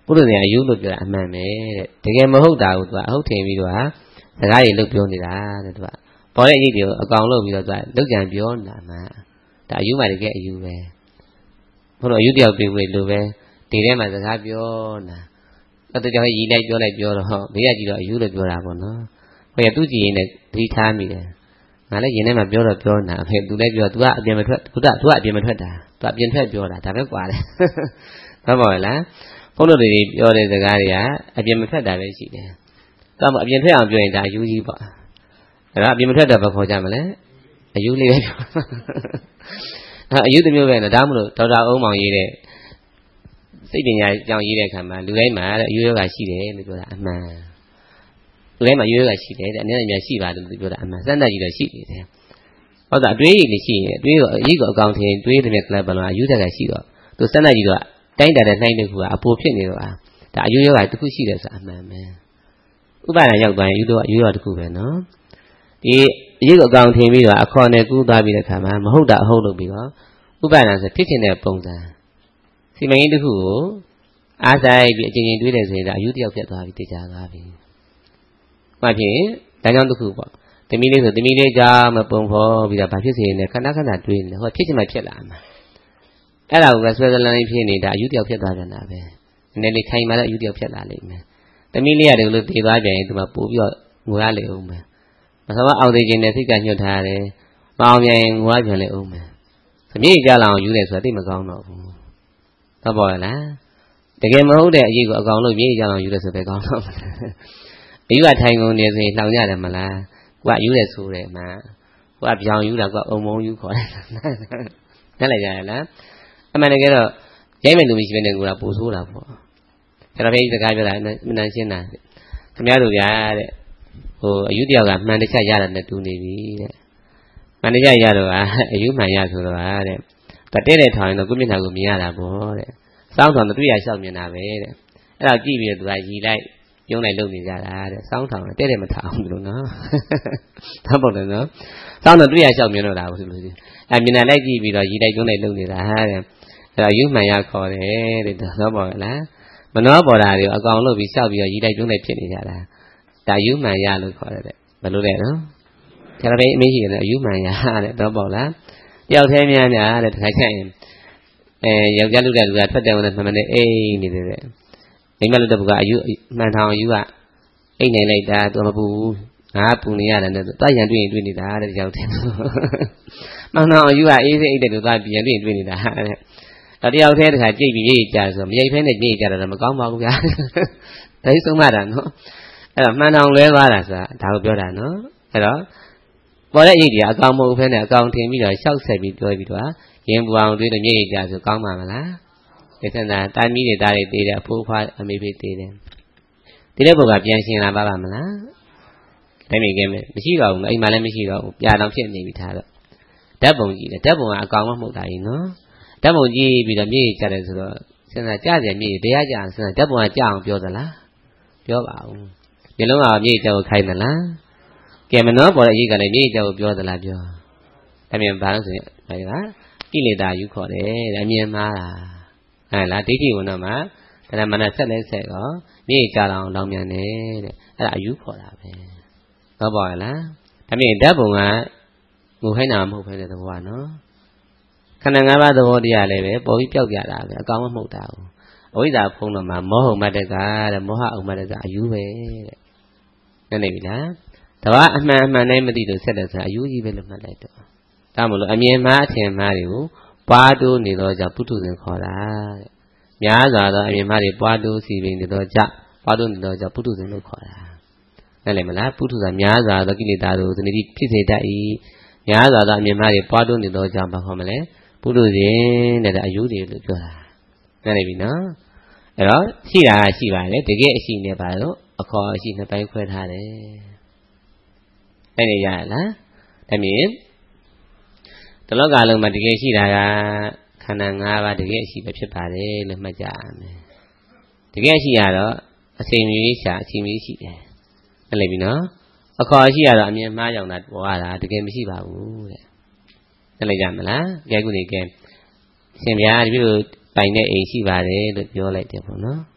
ပုထုဇဉ်အယူလို့ပြောတာအမှန်ပဲတဲ့တကယ်မဟုတ်တာကိုသူကအဟုတ်ထင်ပြီးတော့စကားတွေလုပ်ပြောနေတာတဲ့သူကပေါ်တဲ့အရေးတွေကိုအကောင်လုပ်ပြီးတော့သူကလုတ်ကြံပြောနေတာမှဒါအယူမှတကယ်အယူပဲဘုလို့အယူတယောက်ပြေဝေလို့ပဲဒီထဲမှာစကားပြောနေတာအဲ့ဒါကြောင့်ရည်လိုက်ပြောလိုက်ပြောတော့ဟောဘေးကကြည့်တော့အယူလို့ပြောတာပေါ့နော်ဟိုရသူကြည့်ရင်လည်းသတိထားမိတယ်ငါလည်းရင်ထဲမှာပြောတော့ပြောနေတာအဖေသူလည်းပြောသူကအပြင်မထွက်သူကအပြင်မထွက်တာသူအပြင်ထွက်ပြောတာဒါပဲကွာတယ်ဟုတ်ပါလားဘုန်းတော်တွေပြောတဲ့စကားတွေကအပြင်မထွက်တာပဲရှိတယ်သူကအပြင်ထွက်အောင်ပြောရင်ဒါအယူကြီးပေါ့အဲ့တော့အပြင်မထွက်တော့ဘာခေါ်ကြမလဲအယူလေးပဲပြောအယူတစ်မျိုးပဲနော်ဒါမှမဟုတ်ဒေါက်တာအုံးမောင်ရေးတဲ့စိတ်ပညာကြောင့်ရေးတဲ့အခါမှာလူတိုင်းမှာအယူရောဂါရှိတယ်လို့ပြောတာအမှန်လူတိုင်းမှာအယူရောဂါရှိတယ်တဲ့အနေနဲ့များရှိပါတယ်လို့ပြောတာအမှန်စမ်းသပ်ကြည့်တော့ရှိနေတယ်ဟုတ်တာအတွေးကြီးရှိရင်အတွေးကိုအရေးကိုအကောင်ထင်တွေးတဲ့ကလပ်ဘလောအယူတက်ကရှိတော့သူစမ်းသပ်ကြည့်တော့တိုင်းတာတဲ့နှိုင်းတဲ့ခုကအပိုဖြစ်နေတော့ဒါအယူရောဂါတစ်ခုရှိတယ်ဆိုတာအမှန်ပဲဥပါဒဏ်ရောက်သွားရင်အယူရောတစ်ခုပဲနော်ဒီအရေးကိုအကောင်ထင်ပြီးတော့အခေါ်နဲ့ကူးသွားပြီးတဲ့အခါမှာမဟုတ်တာအဟုတ်လုပ်ပြီးတော့ဥပါဒဏ်ဆိုဖြစ်ချင်တဲ့ပုံစံစီမံကိန်းတစ်ခုကိုအားဆိုင်ပြီးအချိန်ချင်းတွေးတယ်ဆိုရင်ဒါအယူတယောက်ပြတ်သွားပြီးသိကြသွားပြီမှတ်ဖြင့်ဒါကြောင့်တစ်ခုပေါ့တမီးလေးဆိုတမီးလေးကြောင့်မပုံဖော်ပြီးတော့ဘာဖြစ်စေလဲခဏခဏတွေးနေတယ်ဟောဖြစ်ချင်မှဖြစ်လာမှာအဲ့ဒါကိုဆွဲစလန်းဖြစ်နေတာအယူတယောက်ဖြစ်သွားပြန်တာပဲနည်းနည်းခိုင်မှလည်းအယူတယောက်ဖြစ်လာလိမ့်မယ်တမီးလေးရတယ်လို့သိသွားပြန်ရင်သူကပို့ပြီးတော့ငိုရလေအောင်မယ်မဆမအောင်သေးခြင်းနဲ့စိတ်ကညှို့ထားရတယ်မအောင်ပြန်ရင်ငိုရပြန်လေအောင်မယ်သမီးကြလာအောင်ယူတယ်ဆိုတာသိမကောင်းတော့ဘူးဟုတ်ပါလားတကယ်မဟုတ်တဲ့အရေးကိုအကောင်လို့မြေကြအောင်ယူတယ်ဆိုပဲကောင်းတော့အယူကထိုင်ကုန်နေဆိုရင်နှောင်ရတယ်မလားကိုကယူတယ်ဆိုတယ်မှာကိုကပြောင်ယူတာကိုကအုံမုံယူခေါ်တယ်နားလည်ကြရလားအမှန်တကယ်တော့ရိုက်မဲ့လူမရှိဘဲနဲ့ကိုကပိုဆိုးတာပေါ့ကျွန်တော်ဖေးစကားပြောတာမနှံရှင်းတာခင်ဗျားတို့ဗျာတဲ့ဟိုအယူတယောက်ကမှန်တခြားရတာနဲ့တူနေပြီတဲ့မှန်တခြားရတော့အယူမှန်ရဆိုတော့တဲ့တဲတဲ့ထောင်ရင်တော့ကိုမျက်နှာကိုမြင်ရတာပေါ့တဲ့စောင်းထောင်တော့တွေ့ရလျှောက်မြင်တာပဲတဲ့အဲ့ဒါကြည့်ပြီးတော့သူကရီလိုက်ပြုံးလိုက်လုပ်နေကြတာတဲ့စောင်းထောင်တဲမထောင်ဘူးလို့နော်သာပေါ့တယ်နော်စောင်းတော့တွေ့ရလျှောက်မြင်တော့တာဘူးလို့အဲ့မြင်လာလိုက်ကြည့်ပြီးတော့ရီလိုက်ပြုံးလိုက်လုပ်နေတာတဲ့အဲ့ဒါယူမှန်ရခေါ်တယ်တဲ့သောပေါ့လားမနှောပေါ်တာတွေအကောင်လုပ်ပြီးလျှောက်ပြီးတော့ရီလိုက်ပြုံးလိုက်ဖြစ်နေကြတာဒါယူမှန်ရလို့ခေါ်တယ်တဲ့ဘယ်လိုလဲနော်ကျွန်တော်အမေရှိတယ်အယူမှန်ရတဲ့သောပေါ့လားတယောက်သေးများများတဲ့တခါကျရင်ယောက်ျားလူတဲ့လူကထွက်တယ်ဝင်တယ်မှန်မှန်နဲ့အိမ်နေတယ်တဲ့မိမလူတဲ့ဘကအယူမှန်ထောင်အယူကအိမ်နေလိုက်တာသူမပူဘူးငါပူနေရတယ်နဲ့တွားရန်တွေ့ရင်တွေ့နေတာတဲ့တယောက်သေးမှန်ထောင်အယူကအေးစိအိတ်တဲ့လူကပြန်တွေ့ရင်တွေ့နေတာတဲ့တယောက်သေးတခါကြိတ်ပြီးရေးကြဆိုမရိပ်ဖဲနဲ့ကြိတ်ကြတော့မကောင်းပါဘူးဗျာဒါကြီးဆုံးမတာနော်အဲ့တော့မှန်ထောင်လဲသွားတာဆိုတာဒါကိုပြောတာနော်အဲ့တော့ပေါ်တဲ့အရေးကြီးအကောင်မဟုတ်ဖဲနဲ့အကောင်ထင်ပြီးတော့ရှောက်ဆက်ပြီးပြောပြီးတော့ရင်ပူအောင်တွေးလို့မျက်ရည်ကျဆိုကောင်းပါမလားဒီစံတာတာမီးတွေတားတွေတေးတယ်အဖိုးဖွားအမေဖေးတေးတယ်ဒီတဲ့ဘုကပြန်ရှင်လာပါမလားဒါမိကဲမရှိတော့ဘူးအိမ်မှာလည်းမရှိတော့ဘူးပြာတောင်ဖြစ်နေပြီထားတော့ဓာတ်ပုံကြည့်တယ်ဓာတ်ပုံကအကောင်မဟုတ်တာကြီးနော်ဓာတ်ပုံကြည့်ပြီးတော့မျက်ရည်ကျတယ်ဆိုတော့စံတာကြားတယ်မျက်ရည်တရားကြအောင်စံတာဓာတ်ပုံကကြအောင်ပြောသလားပြောပါဦးဒီလုံးကမျက်ရည်ကျကိုခိုင်းသလားကဲမနှောပေါ်တဲ့အရေးကလည်းမျက်ရည်ကျကိုပြောသလားပြောဒါမြန်ဘာလို့ဆိုရင်ဒါကကိလေသာယူခေါ်တယ်တဲ့အမြင်မှားတာဟဲ့လားဒိဋ္ဌိဝင်တော့မှဒါမှမနဆက်လဲဆက်ရောမြေကြအောင်လောင်းမြန်တယ်တဲ့အဲ့ဒါအယူခေါ်တာပဲဟုတ်ပါရဲ့လားဒါမြင်ဓာတ်ပုံကငိုခိုင်းတာမဟုတ်ဘဲတဲ့သဘောကနော်ခန္ဓာ၅ပါးသဘောတရားလည်းပဲပေါ်ပြီးပြောက်ကြတာပဲအကောင်မဟုတ်တာဘူးအဝိဇ္ဇာဖုံးတော့မှမောဟမတ္တကတဲ့မောဟဥမ္မတ္တကအယူပဲတဲ့နားလည်ပြီလားတဘာအမှန်နဲ့မသိလို့ဆက်တယ်ဆိုတာအယူကြီးပဲလို့မှတ်လိုက်တော့ဒါမို့လို့အမြင်မှားအထင်မှားတွေကိုပွားတိုးနေတော့ကြောင့်ပုထုဇဉ်ခေါ်တာတဲ့များစွာသောအမြင်မှားတွေပွားတိုးစီပင်နေတော့ကြောင့်ပွားတိုးနေတော့ကြောင့်ပုထုဇဉ်လို့ခေါ်တာနားလည်မလားပုထုဇဉ်များစွာသောကိလေသာတို့သတိဖြစ်စေတတ်၏များစွာသောအမြင်မှားတွေပွားတိုးနေတော့ကြောင့်ဘာခေါ်မလဲပုထုဇဉ်တဲ့အယူတွေလို့ပြောတာနားလည်ပြီနော်အဲ့တော့ရှိတာရှိပါလေတကယ်အရှိနေပါလို့အခေါ်အရှိနှစ်ပိုင်းခွဲထားတယ်အဲ့ဒီရလားဒါမြင်တလောကလုံးမှာတကယ်ရှိတာကခန္ဓာ၅ပါးတကယ်အရှိပဲဖြစ်ပါတယ်လို့မှတ်ကြရမယ်တကယ်ရှိရတော့အချိန်မျိုးရှာအချိန်မျိုးရှိတယ်ဟုတ်လိမ့်ပြီနော်အခေါ်ရှိရတော့အမြင်မှားကြောင်တာပေါ်ရတာတကယ်မရှိပါဘူးတဲ့ဟုတ်လိမ့်ကြမလားကြိုက်ခုနေကဲရှင်ဗျာဒီလိုပိုင်တဲ့အိမ်ရှိပါတယ်လို့ပြောလိုက်တယ်ပေါ့နော်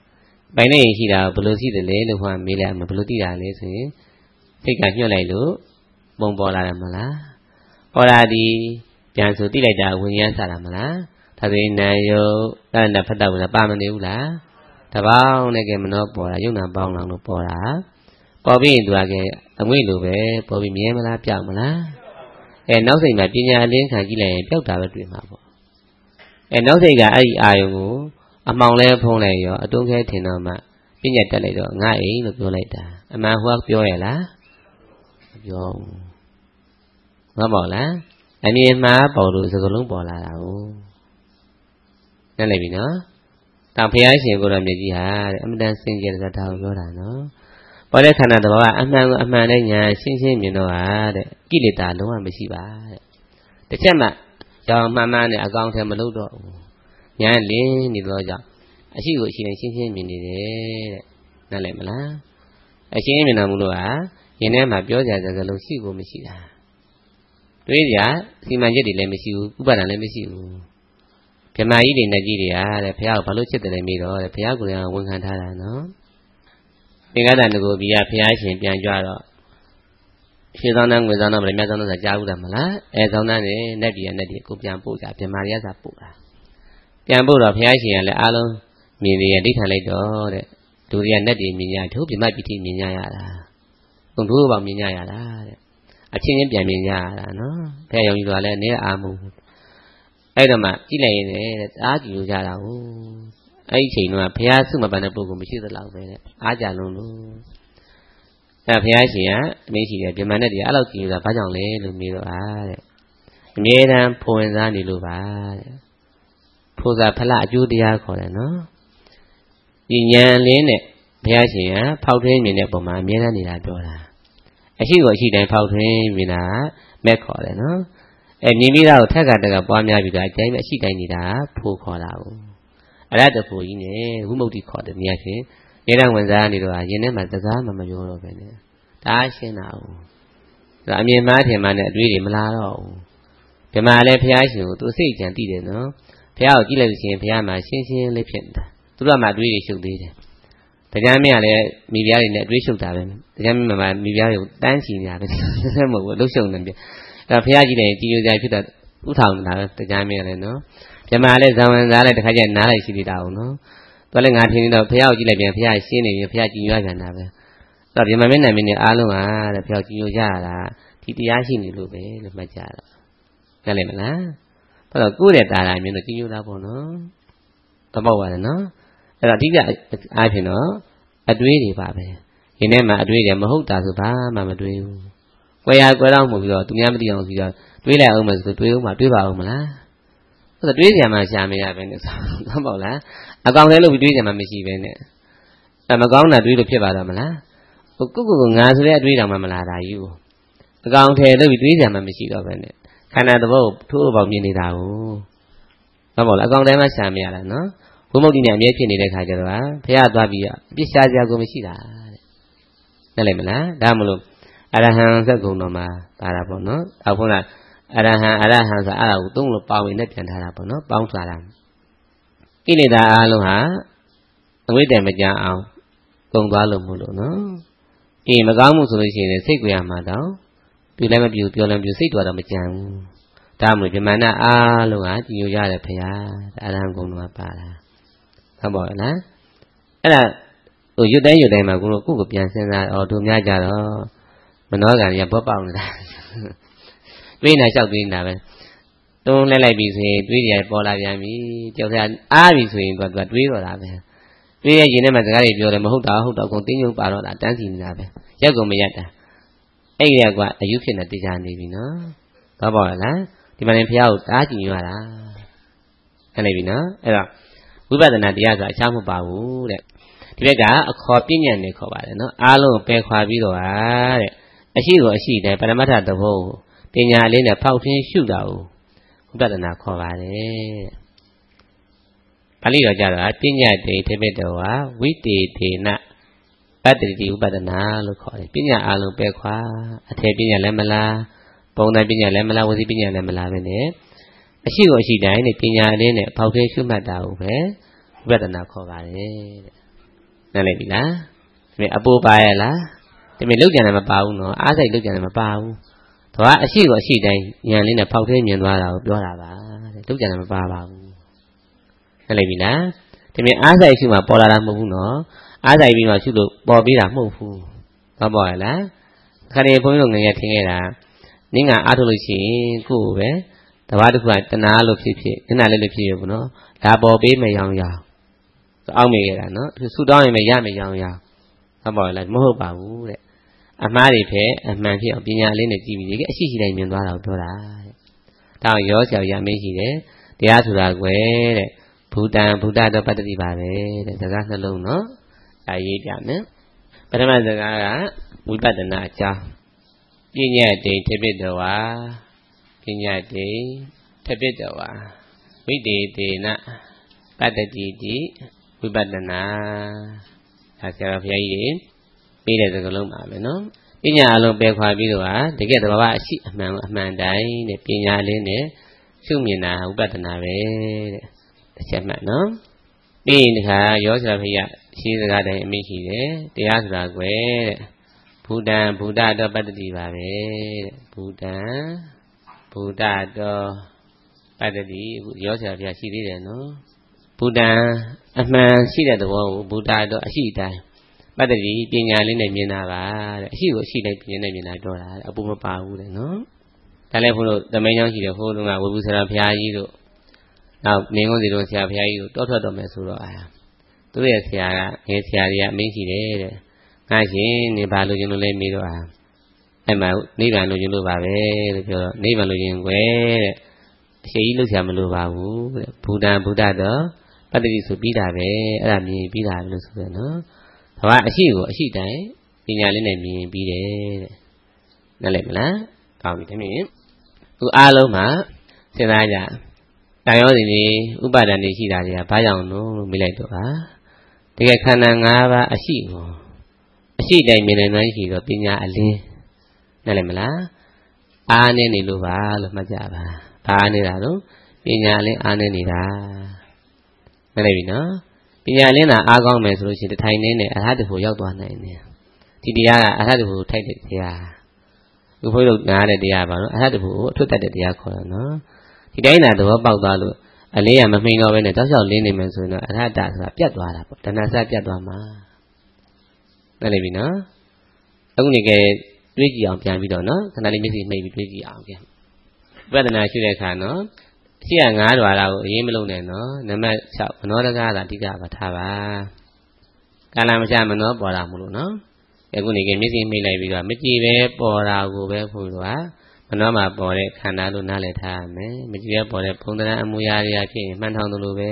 ပိုင်နေရှိတာဘယ်လိုရှိတယ်လဲလို့ဟောမေးလိုက်ဘယ်လိုသိတာလဲဆိုရင်စိတ်ကညှို့လိုက်လို့ပုံပေါ်လာတယ်မလားပေါ်လာဒီပြန်ဆိုသိလိုက်တာဝိညာဉ်စားတာမလားဒါဆိုရင်နာယုတ်တဏ္ဍဖတ်တော့ပါမနေဘူးလားတပေါင်းနဲ့ကမနောပေါ်တာယုံနာပေါင်းလောင်လို့ပေါ်တာပေါ်ပြီးသူကအငွေ့လိုပဲပေါ်ပြီးမြဲမလားပြောက်မလားနောက်စိတ်မှာပညာအလင်းခံကြည့်လိုက်ရင်ပြောက်တာပဲတွေ့မှာပေါ့နောက်စိတ်ကအဲ့ဒီအာယုံကိုအမှောင်လဲဖုံးလိုက်ရောအတွန်းခဲထင်တော့မှပညာတက်လိုက်တော့ငါအိမ်လို့ပြောလိုက်တာအမှန်ဟောပြောရလားမပြောဘူးမပေါ့လားအမြင်မှားပေါ်လို့စကလုံးပေါ်လာတာကိုနားလည်ပြီနော်တောင်ဖျားရှင်ကိုတော်မြတ်ကြီးဟာတဲ့အမတန်စင်ကြယ်တဲ့ဇာတ်ကိုပြောတာနော်ပေါ်တဲ့ခန္ဓာတဘာဝအမှန်ကိုအမှန်နဲ့ညာရှင်းရှင်းမြင်တော့ဟာတဲ့ကိလေသာလုံးဝမရှိပါတဲ့တစ်ချက်မှကြောင်မှန်မှန်နဲ့အကောင်ထဲမလုပ်တော့ဘူးညာလင်းနေတော့ကြောင့်အရှိကိုအရှိနဲ့ရှင်းရှင်းမြင်နေတယ်တဲ့နားလည်မလားအရှင်းမြင်တော်မူလို့ဟာယင်ထဲမှာပြောကြစကားလုံးရှိကိုမရှိတာတွေးကြစီမံချက်တွေလည်းမရှိဘူးဥပါဒဏ်လည်းမရှိဘူးဗြဟ္မာကြီးတွေနဲ့ကြီးတွေဟာတဲ့ဘုရားကိုဘာလို့ချစ်တယ်လဲမေးတော့တဲ့ဘုရားကိုယ်ကဝန်ခံထားတာနော်သင်္ကတတကူဘီယာဘုရားရှင်ပြန်ကြွတော့ရှင်းသောင်းငွေသောင်းဗရမသောင်းသာကြားဘူးတာမလားသောင်းနဲ့နတ်ပြည်နဲ့ကိုပြန်ပို့ကြဗြဟ္မာရစာပို့တာပြန်ပို့တော့ဘုရားရှင်ကလည်းအားလုံးမြင်နေရဒိဋ္ဌံလိုက်တော့တဲ့လူတွေကနတ်တွေမြင်ရတို့ဗြဟ္မာပိဋိမြင်ရရတာဘုံတို့ပေါင်းမြင်ရရတာတဲ့အချင်းချင်းပြန်မြင်ကြရတာနော်ဘုရားယုံကြည်တော်လည်းနေအားမှုအဲ့တော့မှကြည့်လိုက်ရင်တဲ့အားကြည့်လို့ကြတာဟုတ်အဲ့ဒီချိန်တော့ဘုရားစုမပန်တဲ့ပုဂ္ဂိုလ်မရှိသလောက်ပဲတဲ့အားကြလုံးလို့အဲ့ဘုရားရှင်ကအမေးရှိတယ်ဗြဟ္မာနဲ့တရားအဲ့လောက်ကြည့်လို့ဘာကြောင့်လဲလို့မေးတော့တဲ့အမြဲတမ်းဖွင့်စားနေလို့ပါတဲ့ဖိုးစားဖလားအကျိုးတရားခေါ်တယ်နော်ဒီဉာဏ်လင်းနဲ့ဘုရားရှင်ကဖောက်ထွင်းမြင်တဲ့ပုံမှာအမြဲတမ်းနေတာပြောတာအရှိကိုအရှိတိုင်းဖောက်ထွင်းမြင်တာမက်ခေါ်တယ်နော်မြင်ပြီးသားကိုထက်ကတက်ကပွားများပြီးတော့အတိုင်းပဲအရှိတိုင်းနေတာဖိုးခေါ်တာဘူးအရတ္တဖို့ကြီးနဲ့ဝိမု ക്തി ခေါ်တယ်မြတ်ရှင်ရဲတံဝင်စားနေတော့ယင်ထဲမှာစကားမှမပြောတော့ပဲနဲ့ဒါရှင်းတာဘူးဒါအမြင်မှားထင်မှနဲ့အတွေးတွေမလာတော့ဘူးဒီမှာလည်းဘုရားရှင်ကိုသူစိတ်ကြံသိတယ်နော်ဘုရားကိုကြည့်လိုက်လို့ရှိရင်ဘုရားမှာရှင်းရှင်းလေးဖြစ်နေတာသူတို့ကမှအတွေးတွေရှုပ်သေးတယ်တရားမင်းကလည်းမိဖုရားတွေနဲ့အတွေးရှုပ်တာပဲတရားမင်းမှာမိဖုရားတွေကိုတန်းချီနေတာပဲမဟုတ်ဘူးလှုပ်ရှုပ်နေတယ်ဒါဘုရားကြည့်တယ်ကြည်ညိုကြဖြစ်တာဥထောင်နေတာပဲတရားမင်းကလည်းနော်ပြမလည်းဇံဝင်စားလိုက်တခါကျနားလိုက်ရှိသေးတာအောင်နော်သူလည်းငါထင်နေတော့ဘုရားကိုကြည့်လိုက်ပြန်ဘုရားရှင်းနေပြီဘုရားကြည်ညိုပြန်တာပဲအဲ့တော့ပြမမင်းနာမင်းနဲ့အားလုံးဟာတဲ့ဘုရားကြည်ညိုကြရတာဒီတရားရှိနေလို့ပဲလို့မှတ်ကြတော့နားလည်မလားအဲ့တော့ကိုယ့်ရဲ့တာလာမျိုးတော့ကြည်ညိုတာပေါ့နော်သဘောပါတယ်နော်အဲ့တော့အဓိကအားဖြင့်တော့အတွေးတွေပါပဲဒီနေ့မှအတွေးတွေမဟုတ်တာဆိုဘာမှမတွေးဘူးကွယ်ရကွယ်တော့မှုပြီးတော့သူများမသိအောင်ပြီးတော့တွေးလိုက်အောင်မယ်ဆိုတွေးအောင်မှတွေးပါအောင်မလားအဲ့ဒါတွေးကြမှာရှာမရပဲနဲ့ဟုတ်ပါ့လားအကောင်ထဲလို့ပြီးတွေးကြမှာမရှိပဲနဲ့မကောင်းတာတွေးလို့ဖြစ်ပါတော့မလားကိုငါဆိုတဲ့အတွေးတောင်မှမလာတာကြီးကိုအကောင်ထဲလို့ပြီးတွေးကြမှာမရှိတော့ပဲနဲ့ခန္ဓာသဘောကိုထိုးပေါက်မြင်နေတာကိုဟုတ်ပါ့လားအကောင်ထဲမှာရှာမရတာနော်ဘုမုတ်တိနဲ့အမြဲဖြစ်နေတဲ့ခါကျတော့ဘုရားသွားပြီးအပြစ်ရှားစရာကိုမရှိတာတဲ့နားလည်မလားဒါမလို့အရဟံဇက်ကုံတော်မှာပါတာပေါ့နော်အခုကအရဟံဆိုအဲ့ဒါကိုသုံးလို့ပါဝင်နဲ့ပြန်ထားတာပေါ့နော်ပေါင်းစားတာကိလေသာအလုံးဟာအဝိတ္တမကြအောင်ကုန်သွားလို့မလို့နော်မကောင်းမှုဆိုလို့ရှိရင်စိတ်ကြွရမှာတော့ပြလည်းမပြပြောလည်းမပြစိတ်တော်တော့မကြံဘူးဒါမှမဟုတ်ဗြဟ္မာဏအားလုံးဟာကြည်ညိုကြတယ်ဖရာအရဟံကုံတော်မှာပါတာဟုတ်ပါ့လားအဲ့ဒါရွတ်တိုင်းမှာကိုကိုပြန်စဉ်းစားတို့များကြတော့မနောကံရဘောပေါက်နေတာတွေးနေလျှောက်တွေးနေတာပဲတုံးလဲလိုက်ပြီဆိုရင်တွေးကြပေါ်လာပြန်ပြီကြောက်စရာအားပြီဆိုရင်သူကတွေးတော့တာပဲတွေးရရင်ထဲမှာစကားတွေပြောတယ်မဟုတ်တာဟုတ်တော့အကုန်တင်းညုံပါတော့တာတန်းစီနေတာပဲရက်ကုန်မရက်တာအဲ့ဒီကအယူဖြစ်နေတရားနေပြီနော်တော့ပေါ့လားဒီမှာလည်းဘုရားကိုအားကြည့်ရတာအဲ့နေပြီနော်အဲ့တော့ဝိပဿနာတရားဆိုအချမ်းမပါဘူးတဲ့ဒီဘက်ကအခေါ်ပြဉ္ညာနဲ့ခေါ်ပါတယ်နော်အားလုံးပယ်ခွာပြီးတော့တဲ့အရှိကိုအရှိတယ်ပရမတ္ထသဘောကိုပညာလေးနဲ့ဖောက်ထင်းရှုတာကိုဝိပဿနာခေါ်ပါတယ်ပါဠိတော်ကြတော့ပညာတေထေပိတောဝဝိတေထေနပတ္တိတိဥပဒနာလို့ခေါ်တယ်ပညာအားလုံးပယ်ခွာအထေပညာလည်းမလားပုံသဏ္ဍာန်ပညာလည်းမလားဝစီပညာလည်းမလားပဲနဲ့အရှိကိုအရှိတိုင်းနဲ့ပညာလေးနဲ့ဖောက်ထင်းရှုမှတ်တာကိုပဲဝိပဿနာခေါ်ပါတယ်တဲ့นั่นเลยပြီလားဒီမဲ့အပူပါရလားဒီမဲ့လောက်ကြတယ်မပါဘူးနော်အားစိတ်လောက်ကြတယ်မပါဘူးသူကအရှိကိုအရှိတိုင်းဉာဏ်လေးနဲ့ဖောက်သေးမြင်သွားတာကိုပြောတာပါတဲ့လောက်ကြတယ်မပါပါဘူးนั่นเลยပြီလားဒီမဲ့အားစိတ်ရှိမှပေါ်လာတာမဟုတ်ဘူးနော်အားစိတ်ပြီးမှရှိလို့ပေါ်ပြီးတာမဟုတ်ဘူးဘာပေါ်ရလားခါရီဘုန်းကြီးတို့ငယ်ငယ်ထင်ခဲ့တာနင်းကအားထုတ်လို့ရှိရင်ကိုယ့်ကိုပဲတဘာတစ်ခုကတဏှာလို့ဖြစ်ဖြစ်နင်းနာလေးလို့ဖြစ်ရဘူးနော်ဒါပေါ်ပေးမယ်ရောင်ရောင်အောက်မိခဲ့တာနော်ဆူတောင်းရင်လည်းရမယ်ရောင်ရောင်ဘာပေါ်လဲမဟုတ်ပါဘူးတဲ့အမှားတွေပဲအမှန်ဖြစ်အောင်ပညာလေးနဲ့ကြည့်ပြီးအရှိရှိတိုင်းမြင်သွားတာကိုပြောတာတဲ့တောင်းရောဆရာရမေးရှိတယ်တရားဆိုတာကွယ်တဲ့ဘူတံဘုဒ္ဓတော့ပတ္တိပါပဲတဲ့စကားနှလုံးနော်အရေးပြမယ်ပထမစကားကဝိပဿနာအကြောင်းပညာတိထပိတဝါပညာတိထပိတဝါဝိတေတေနပတ္တိတိဝိပဿနာဒါဆရာဘုရားကြီးပေးတဲ့စကားလုံးပါပဲနော်ပညာအလုံးပယ်ခွာပြီးတော့တကယ်တဘာဝအရှိအမှန်အမှန်တိုင်းတဲ့ပညာလေးနဲ့ရှုမြင်တာဝိပဿနာပဲတဲ့တစ်ချက်မှတ်နော်ပြီးရင်တခါရောဆရာဘုရားရှိစကားတိုင်းအမိရှိတယ်တရားဆိုတာကွယ်တဲ့ဘူတံဘုဒ္ဓတော့ပတ္တိပါပဲတဲ့ဘူတံဘုဒ္ဓတော့ပတ္တိအခုရောဆရာဘုရားရှိသေးတယ်နော်ဘူတံအမှန်ရှိတဲ့သဘောကိုဘုဒ္ဓတော့အရှိတိုင်းပတ္တိပညာလေးနဲ့မြင်တာပါတဲ့အရှိကိုအရှိတိုင်းပညာနဲ့မြင်တာတော့တာအပူမပါဘူးတဲ့နော်ဒါလည်းဘုလို့တမန်ကြောင့်ရှိတယ်ဟိုးတုန်းကဝေဘူးဆရာဘုရားကြီးတို့နောက်မင်းကုန်းစီတို့ဆရာဘုရားကြီးတို့တောထွက်တော်မယ်ဆိုတော့သူရဲ့ဆရာကငယ်ဆရာကြီးကအမင်းရှိတယ်တဲ့ငါရှင်နေပါလို့ခြင်းလို့လဲမေးတော့အဲ့မှာနိဗ္ဗာန်လို့ခြင်းလို့ပါပဲလို့ပြောတော့နိဗ္ဗာန်လို့ခြင်းကွယ်တဲ့အရှိကြီးလို့ဆရာမလို့ပါဘူးတဲ့ဘူတံဘုဒ္ဓတော့ပတ္တိဆိုပြီးတာပဲအဲ့ဒါမြင်ပြီးတာလို့ဆိုရနော်ဘာအရှိကိုအရှိတိုင်းပညာလေးနဲ့မြင်ပြီးတယ်တဲ့နားလည်မလားကောင်းပြီတမင်သူအားလုံးမှာစဉ်းစားကြတာယောစီနေဥပါဒဏ်တွေရှိတာတွေကဘာကြောင့်လို့မေးလိုက်တော့တကယ်ခန္ဓာ၅ပါးအရှိကိုအရှိတိုင်းမြင်နေမှရှိတော့ပညာအလင်းနားလည်မလားအားနေနေလို့ပါလို့မှတ်ကြပါဘာနေတာတော့ပညာအလင်းအားနေနေတာနားလည်ပြီနော်ပညာလင်းတာအားကောင်းမယ်ဆိုလို့ရှိရင်တထိုင်နေနဲ့အရဟတဖို့ရောက်သွားနိုင်တယ်ဒီတရားကအရဟတဖို့ထိုက်တဲ့တရားဘုရားတို့နားတဲ့တရားပါနော်အရဟတဖို့ကိုအထွတ်တက်တဲ့တရားခေါ်တာနော်ဒီတိုင်းသာသဘောပေါက်သွားလို့အလင်းရမမှိန်တော့ဘဲနဲ့တောက်လျှောက်လင်းနေမယ်ဆိုရင်တော့အရဟတဆိုတာပြတ်သွားတာပေါ့တဏှာစပြတ်သွားမှာနားလည်ပြီနော်အခုနေကတွေးကြည့်အောင်ပြန်ပြီးတော့နော်ခဏလေးမျက်စိမှိတ်ပြီးတွေးကြည့်အောင်ပြန်ဝိပဿနာရှုတဲ့အခါနော်ရှိရ၅ဓာတ်ကိုအရေးမလုံးနဲ့နော်နံပါတ်6မနောတကားသာအဓိကပါထားပါကာလမချမနောပေါ်တာမလို့နော်အခုနေကမျက်စိမှိတ်လိုက်ပြီးတော့မကြည့်ပဲပေါ်တာကိုပဲဖို့လို့မနောမှာပေါ်တဲ့ခန္ဓာလို့နားလည်ထားရမယ်မကြည့်ပဲပေါ်တဲ့ဘုံတရံအမူအရာတွေဖြစ်ရင်မှန်ထောင်သလိုပဲ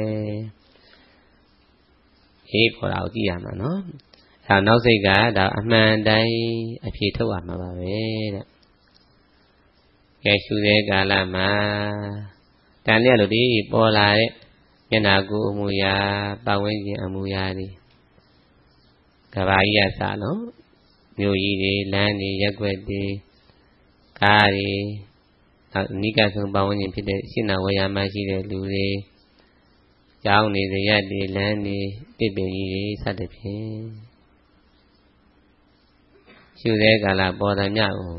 အေးပေါ်တာကိုကြည့်ရမှာနော်အဲနောက်စိတ်ကဒါအမှန်တိုင်းအဖြေထုတ်ရမှာပါပဲတဲ့ကဲရှုတဲ့ကာလမှာတန်လျက်လို့ဒီပေါ်လာတဲ့မျက်နာကိုယ်အမူအရာပတ်ဝန်းကျင်အမူအရာတွေကဘာကြီးကစလို့မြို့ကြီးတွေလမ်းတွေရက်ွက်တွေကားတွေအနိကဆုံးပတ်ဝန်းကျင်ဖြစ်တဲ့ရှင်းနာဝေယမှာရှိတဲ့လူတွေကျောင်းတွေရက်တွေလမ်းတွေတစ်ပင်ကြီးတွေစသဖြင့်ရှုတဲ့ကာလပေါ်တယ်မြတ်ကို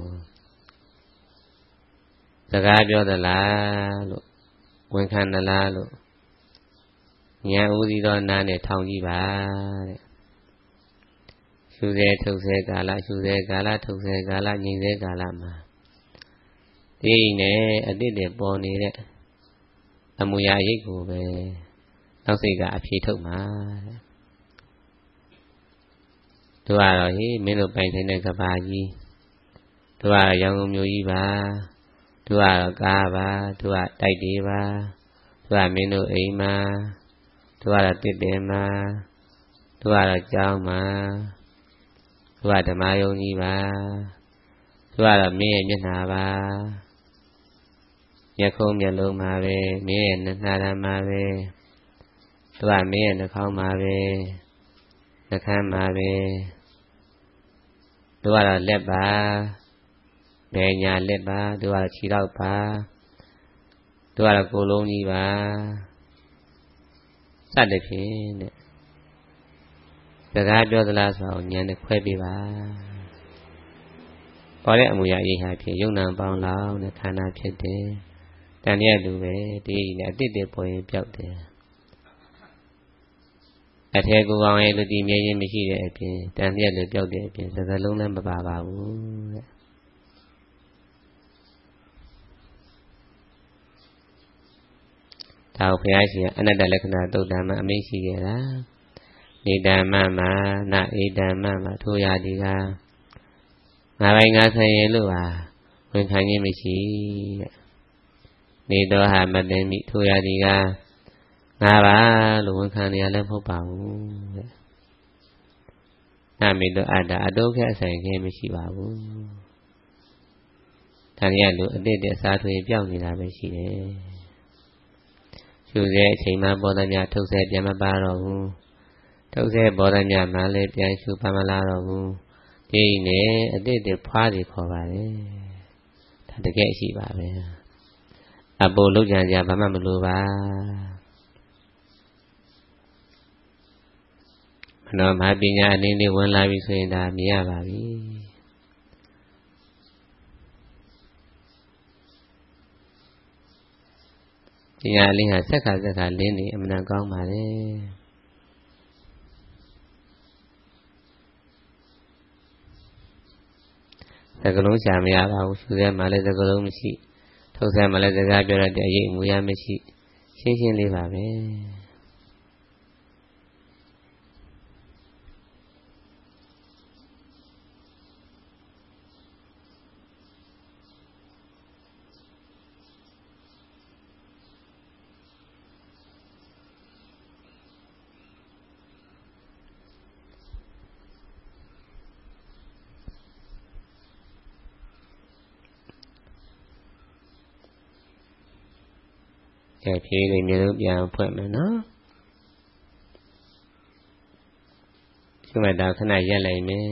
စကားပြောသလားလို့ဝန်ခံသလားလို့ဉာဏ်ဦးစီးသောနားနဲ့ထောင်ကြည့်ပါတဲ့ရှုစေထုတ်စေကာလရှုစေကာလထုတ်စေကာလငြိမ်စေကာလမှာဒီနဲ့အတိတ်တွေပေါ်နေတဲ့အမူအရာရိတ်ကိုပဲနောက်စိတ်ကအဖြေထုတ်မှာတဲ့တို့ကတော့ဟေးမင်းတို့ပိုင်ဆိုင်တဲ့ကဘာကြီးတို့ကရောင်ကုန်မျိုးကြီးပါတို့ကတော့ကားပါတို့ကတိုက်တွေပါတို့ကမင်းတို့အိမ်မှာတို့ကတော့တစ်ပင်မှာတို့ကတော့ကျောင်းမှာတို့ကဓမ္မယုံကြီးပါတို့ကတော့မင်းရဲ့မျက်နှာပါမျက်ခုံးမျက်လုံးမှာပဲမင်းရဲ့နှာရမ်းမှာပဲတို့ကမင်းရဲ့နှာခေါင်းမှာပဲနှာခမ်းမှာပဲတို့ကတော့လက်ပါဘယ်ညာလက်ပါတို့ကတော့ခြေထောက်ပါတို့ကတော့ကိုယ်လုံးကြီးပါစသဖြင့်တဲ့ကားပြောသလားဆိုတော့ဉာဏ်နဲ့ခွဲပြပါပေါ်တဲ့အမူအရာအိဟာဖြစ်ယုံနာပေါင်းလောင်းတဲ့ခန္ဓာဖြစ်တယ်တန်တဲ့လူပဲဒီနဲ့အတိတ်တွေပေါ်ရင်ပြောက်တယ်အထေကူကောင်ရဲ့လူတည်မြဲခြင်းမရှိတဲ့အပြင်တန်တဲ့လူပြောက်တဲ့အပြင်စကားလုံးလည်းမပါပါဘူးတဲ့ဒါကိုဘုရားရှင်အနတ္တလက္ခဏာသုတ်တံမှာအမိန့်ရှိခဲ့တာနေတ္တမမနဧတံမမထိုရာဒီကငါပိုင်းငါဆိုင်ရလို့ပါဝန်ခံခြင်းမရှိတဲ့နေတော့ဟာမသိမိထိုရာဒီကငါပါလို့ဝန်ခံရလည်းမဟုတ်ပါဘူးတဲ့နာမေတော့အတ္တအတုခက်အဆိုင်ခြင်းမရှိပါဘူးဒါရလို့အတိတ်တဲ့အစားထွေးပြောင်းနေတာပဲရှိတယ်ရှုစေအချိန်မှပေါ်သမျှထုတ်စေပြန်မပါတော့ဘူးထုတ်စေပေါ်သမျှမှလည်းပြန်ရှုပါမလာတော့ဘူးဒီနဲ့အတိတ်တွေဖွားတွေခေါ်ပါတယ်ဒါတကယ်ရှိပါပဲအပေါ်လုံးကြံကြဘာမှမလိုပါမနောမဟာပညာအနေနဲ့ဝင်လာပြီဆိုရင်ဒါမြင်ရပါပြီပညာလေးဟာစက္ခါလင်းနေအမှန်ကောင်းပါလေသကလုံးရှာမရပါဘူးရှုထဲမှာလည်းသကလုံးမရှိထုတ်ထဲမှာလည်းစကားပြောရတဲ့အရေးအမူအရာမရှိရှင်းရှင်းလေးပါပဲဖြေးလေးမျိုးလုံးပြန်ဖွင့်မယ်နော်ရှုမှတ်တာခဏရက်လိုက်မယ်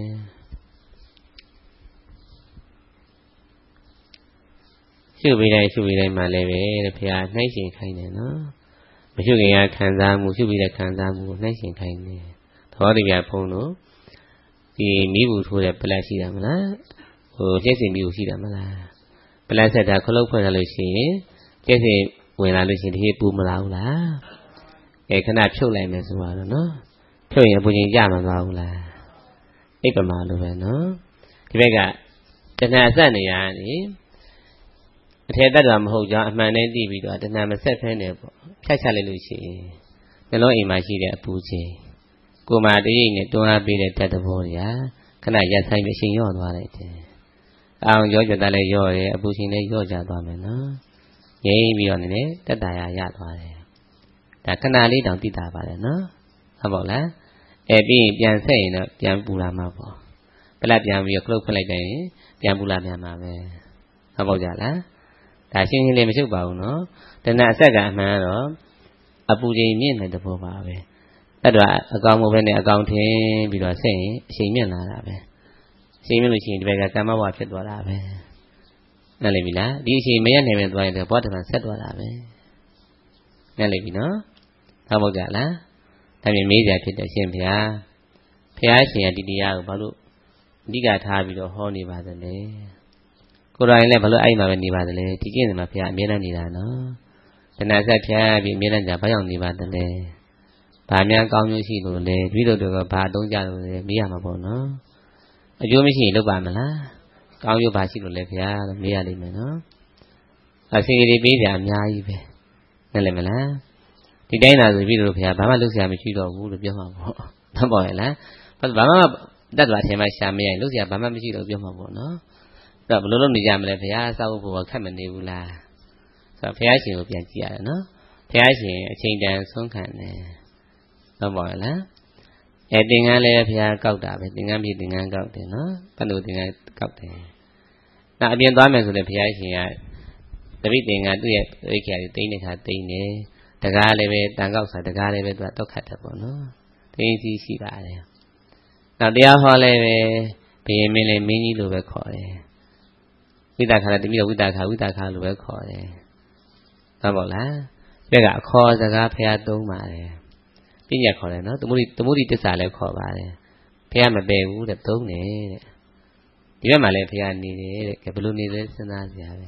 ရှုပြီးတိုင်းမှလည်းပဲတဲ့ဘုရားနှိုင်းရှင်ခိုင်းတယ်နော်မရှုခင်ကခံစားမှုရှုပြီးတဲ့ခံစားမှုကိုနှိုင်းရှင်ခိုင်းတယ်သဘောတရားဖုံးလို့ဒီမိဘူးထိုးတဲ့ပလက်ရှိတာမလားဟိုကျက်စင်မိဘူးရှိတာမလားပလက်ဆက်တာခလုတ်ဖွင့်လာလို့ရှိရင်ကျက်စင်ဝင်လာလို့ရှိရင်ဒီပူမလာဘူးလားခဏဖြုတ်လိုက်မယ်ဆိုတော့နော်ဖြုတ်ရင်ပူချင်းကြမှာမဟုတ်ဘူးလားအိပ်ပမာလိုပဲနော်ဒီဘက်ကတဏှာဆက်နေရနေအထေတ္တမဟုတ်ကြောင်းအမှန်နဲ့သိပြီးတော့တဏှာမဆက်ဖဲနေပေါ့ဖြတ်ချလိုက်လို့ရှိရင်နှလုံးအိမ်မှာရှိတဲ့အပူချင်းကိုယ်မှာတရိပ်နဲ့တွန်းအားပေးတဲ့တတ်တဲ့ဘောတွေကခဏရက်ဆိုင်ပြီးအရှင်ရော့သွားလိုက်တယ်အောင်ရော့ကြတယ်လည်းရော့တယ်အပူချင်းလည်းရော့ကြသွားမယ်နော်ငြိမ်းပြီးတော့နေတက်တာရသွားတယ်ဒါခဏလေးတောင်သိတာပါလေနော်ဟုတ်ပါလားပြီးရင်ပြန်ဆက်ရင်တော့ပြန်ပူလာမှာပေါ့ပလက်ပြန်ပြီးတော့ခလုတ်ဖွင့်လိုက်တယ်ပြန်ပူလာပြန်မှာပဲဟုတ်ပါကြလားဒါရှင်းရှင်းလေးမချုပ်ပါဘူးနော်တဏှာအဆက်ကအမှန်တော့အပူချိန်မြင့်တဲ့သဘောပါပဲအဲ့တော့အကောင်မဟုတ်ဘဲနဲ့အကောင်ထင်းပြီးတော့ဆက်ရင်အချိန်မြင့်လာတာပဲအချိန်မြင့်လို့ရှိရင်ဒီဘက်ကကမ္မဘဝဖြစ်သွားတာပဲနားလည်ပြီလားဒီအချိန်မရနိုင်ပဲသွားရင်တော့ဘောဓမဆက်သွားတာပဲနားလည်ပြီနော်ဟုတ်ပါကြလားဒါပြင်မေးကြဖြစ်တဲ့ရှင်ဘုရားဘုရားရှင်ကဒီတရားကိုဘာလို့အဓိကထားပြီးတော့ဟောနေပါသလဲကိုယ်တိုင်လည်းဘာလို့အဲ့မှာပဲနေပါသလဲဒီကျင့်တယ်မှာဘုရားအမြဲတမ်းနေတာနော်တဏှာဆက်ဖြတ်ပြီးအမြဲတမ်းကြာဘာကြောင့်နေပါသလဲဘာများကောင်းကျိုးရှိလို့လဲပြီးတော့ဘာအတုံးကြလို့လဲမေးရမှာပေါ့နော်အကျိုးမရှိရင်လုပ်ပါမလားကောင်းကျိုးပါရှိလို့လဲဗျာလို့မေးရလိမ့်မယ်နော်အစီအရီပေးကြအများကြီးပဲနားလည်မလားဒီတိုင်းသာဆိုပြီးတော့ဗျာဘာမှလုပ်စရာမရှိတော့ဘူးလို့ပြောမှာပေါ့ဟုတ်ပါရဲ့လားဘာမှတတ်သွားတယ်မှရှာမရရင်လုပ်စရာဘာမှမရှိတော့ပြောမှာပေါ့နော်အဲ့တော့ဘယ်လိုလုပ်နေကြမလဲဗျာစောက်ဖို့ခက်မနေဘူးလားဆိုတော့ဘုရားရှင်ကိုပြန်ကြည့်ရတယ်နော်ဘုရားရှင်အချိန်တန်ဆုံးခံတယ်ဟုတ်ပါရဲ့လားသင်္ကန်းလည်းဘုရားကောက်တာပဲသင်္ကန်းပြည်သင်္ကန်းကောက်တယ်နော်ဘယ်လိုသင်္ကန်းကောက်တယ်နောက်အပြင်သွားမယ်ဆိုလည်းဘုရားရှင်ကတပိသင်္ကန်းသူ့ရဲ့အိက္ခာတွေတိမ့်တဲ့ခါတိမ့်တယ်တကားလည်းပဲတန်ကောက်စားတကားလည်းပဲသူကတောက်ခတ်တယ်ပေါ့နော်တိမ့်စီရှိပါတယ်နောက်တရားဟောလည်းပဲဘုရင်မင်းလည်းမင်းကြီးလိုပဲခေါ်တယ်ဝိသခါလည်းတမိတော့ဝိသခါလိုပဲခေါ်တယ်ဟုတ်ပါလားဘက်ကအခေါ်စကားဘုရားသုံးပါတယ်ပညက်ခေါ်တယ်နော်သမုဒိတစ္ဆာလည်းခေါ်ပါတယ်ဘုရားမပယ်ဘူးတဲ့သုံးတယ်တဲ့ဒီဘက်မှာလည်းဘုရားနေတယ်တဲ့ဘယ်လိုနေလဲစဉ်းစားကြရပဲ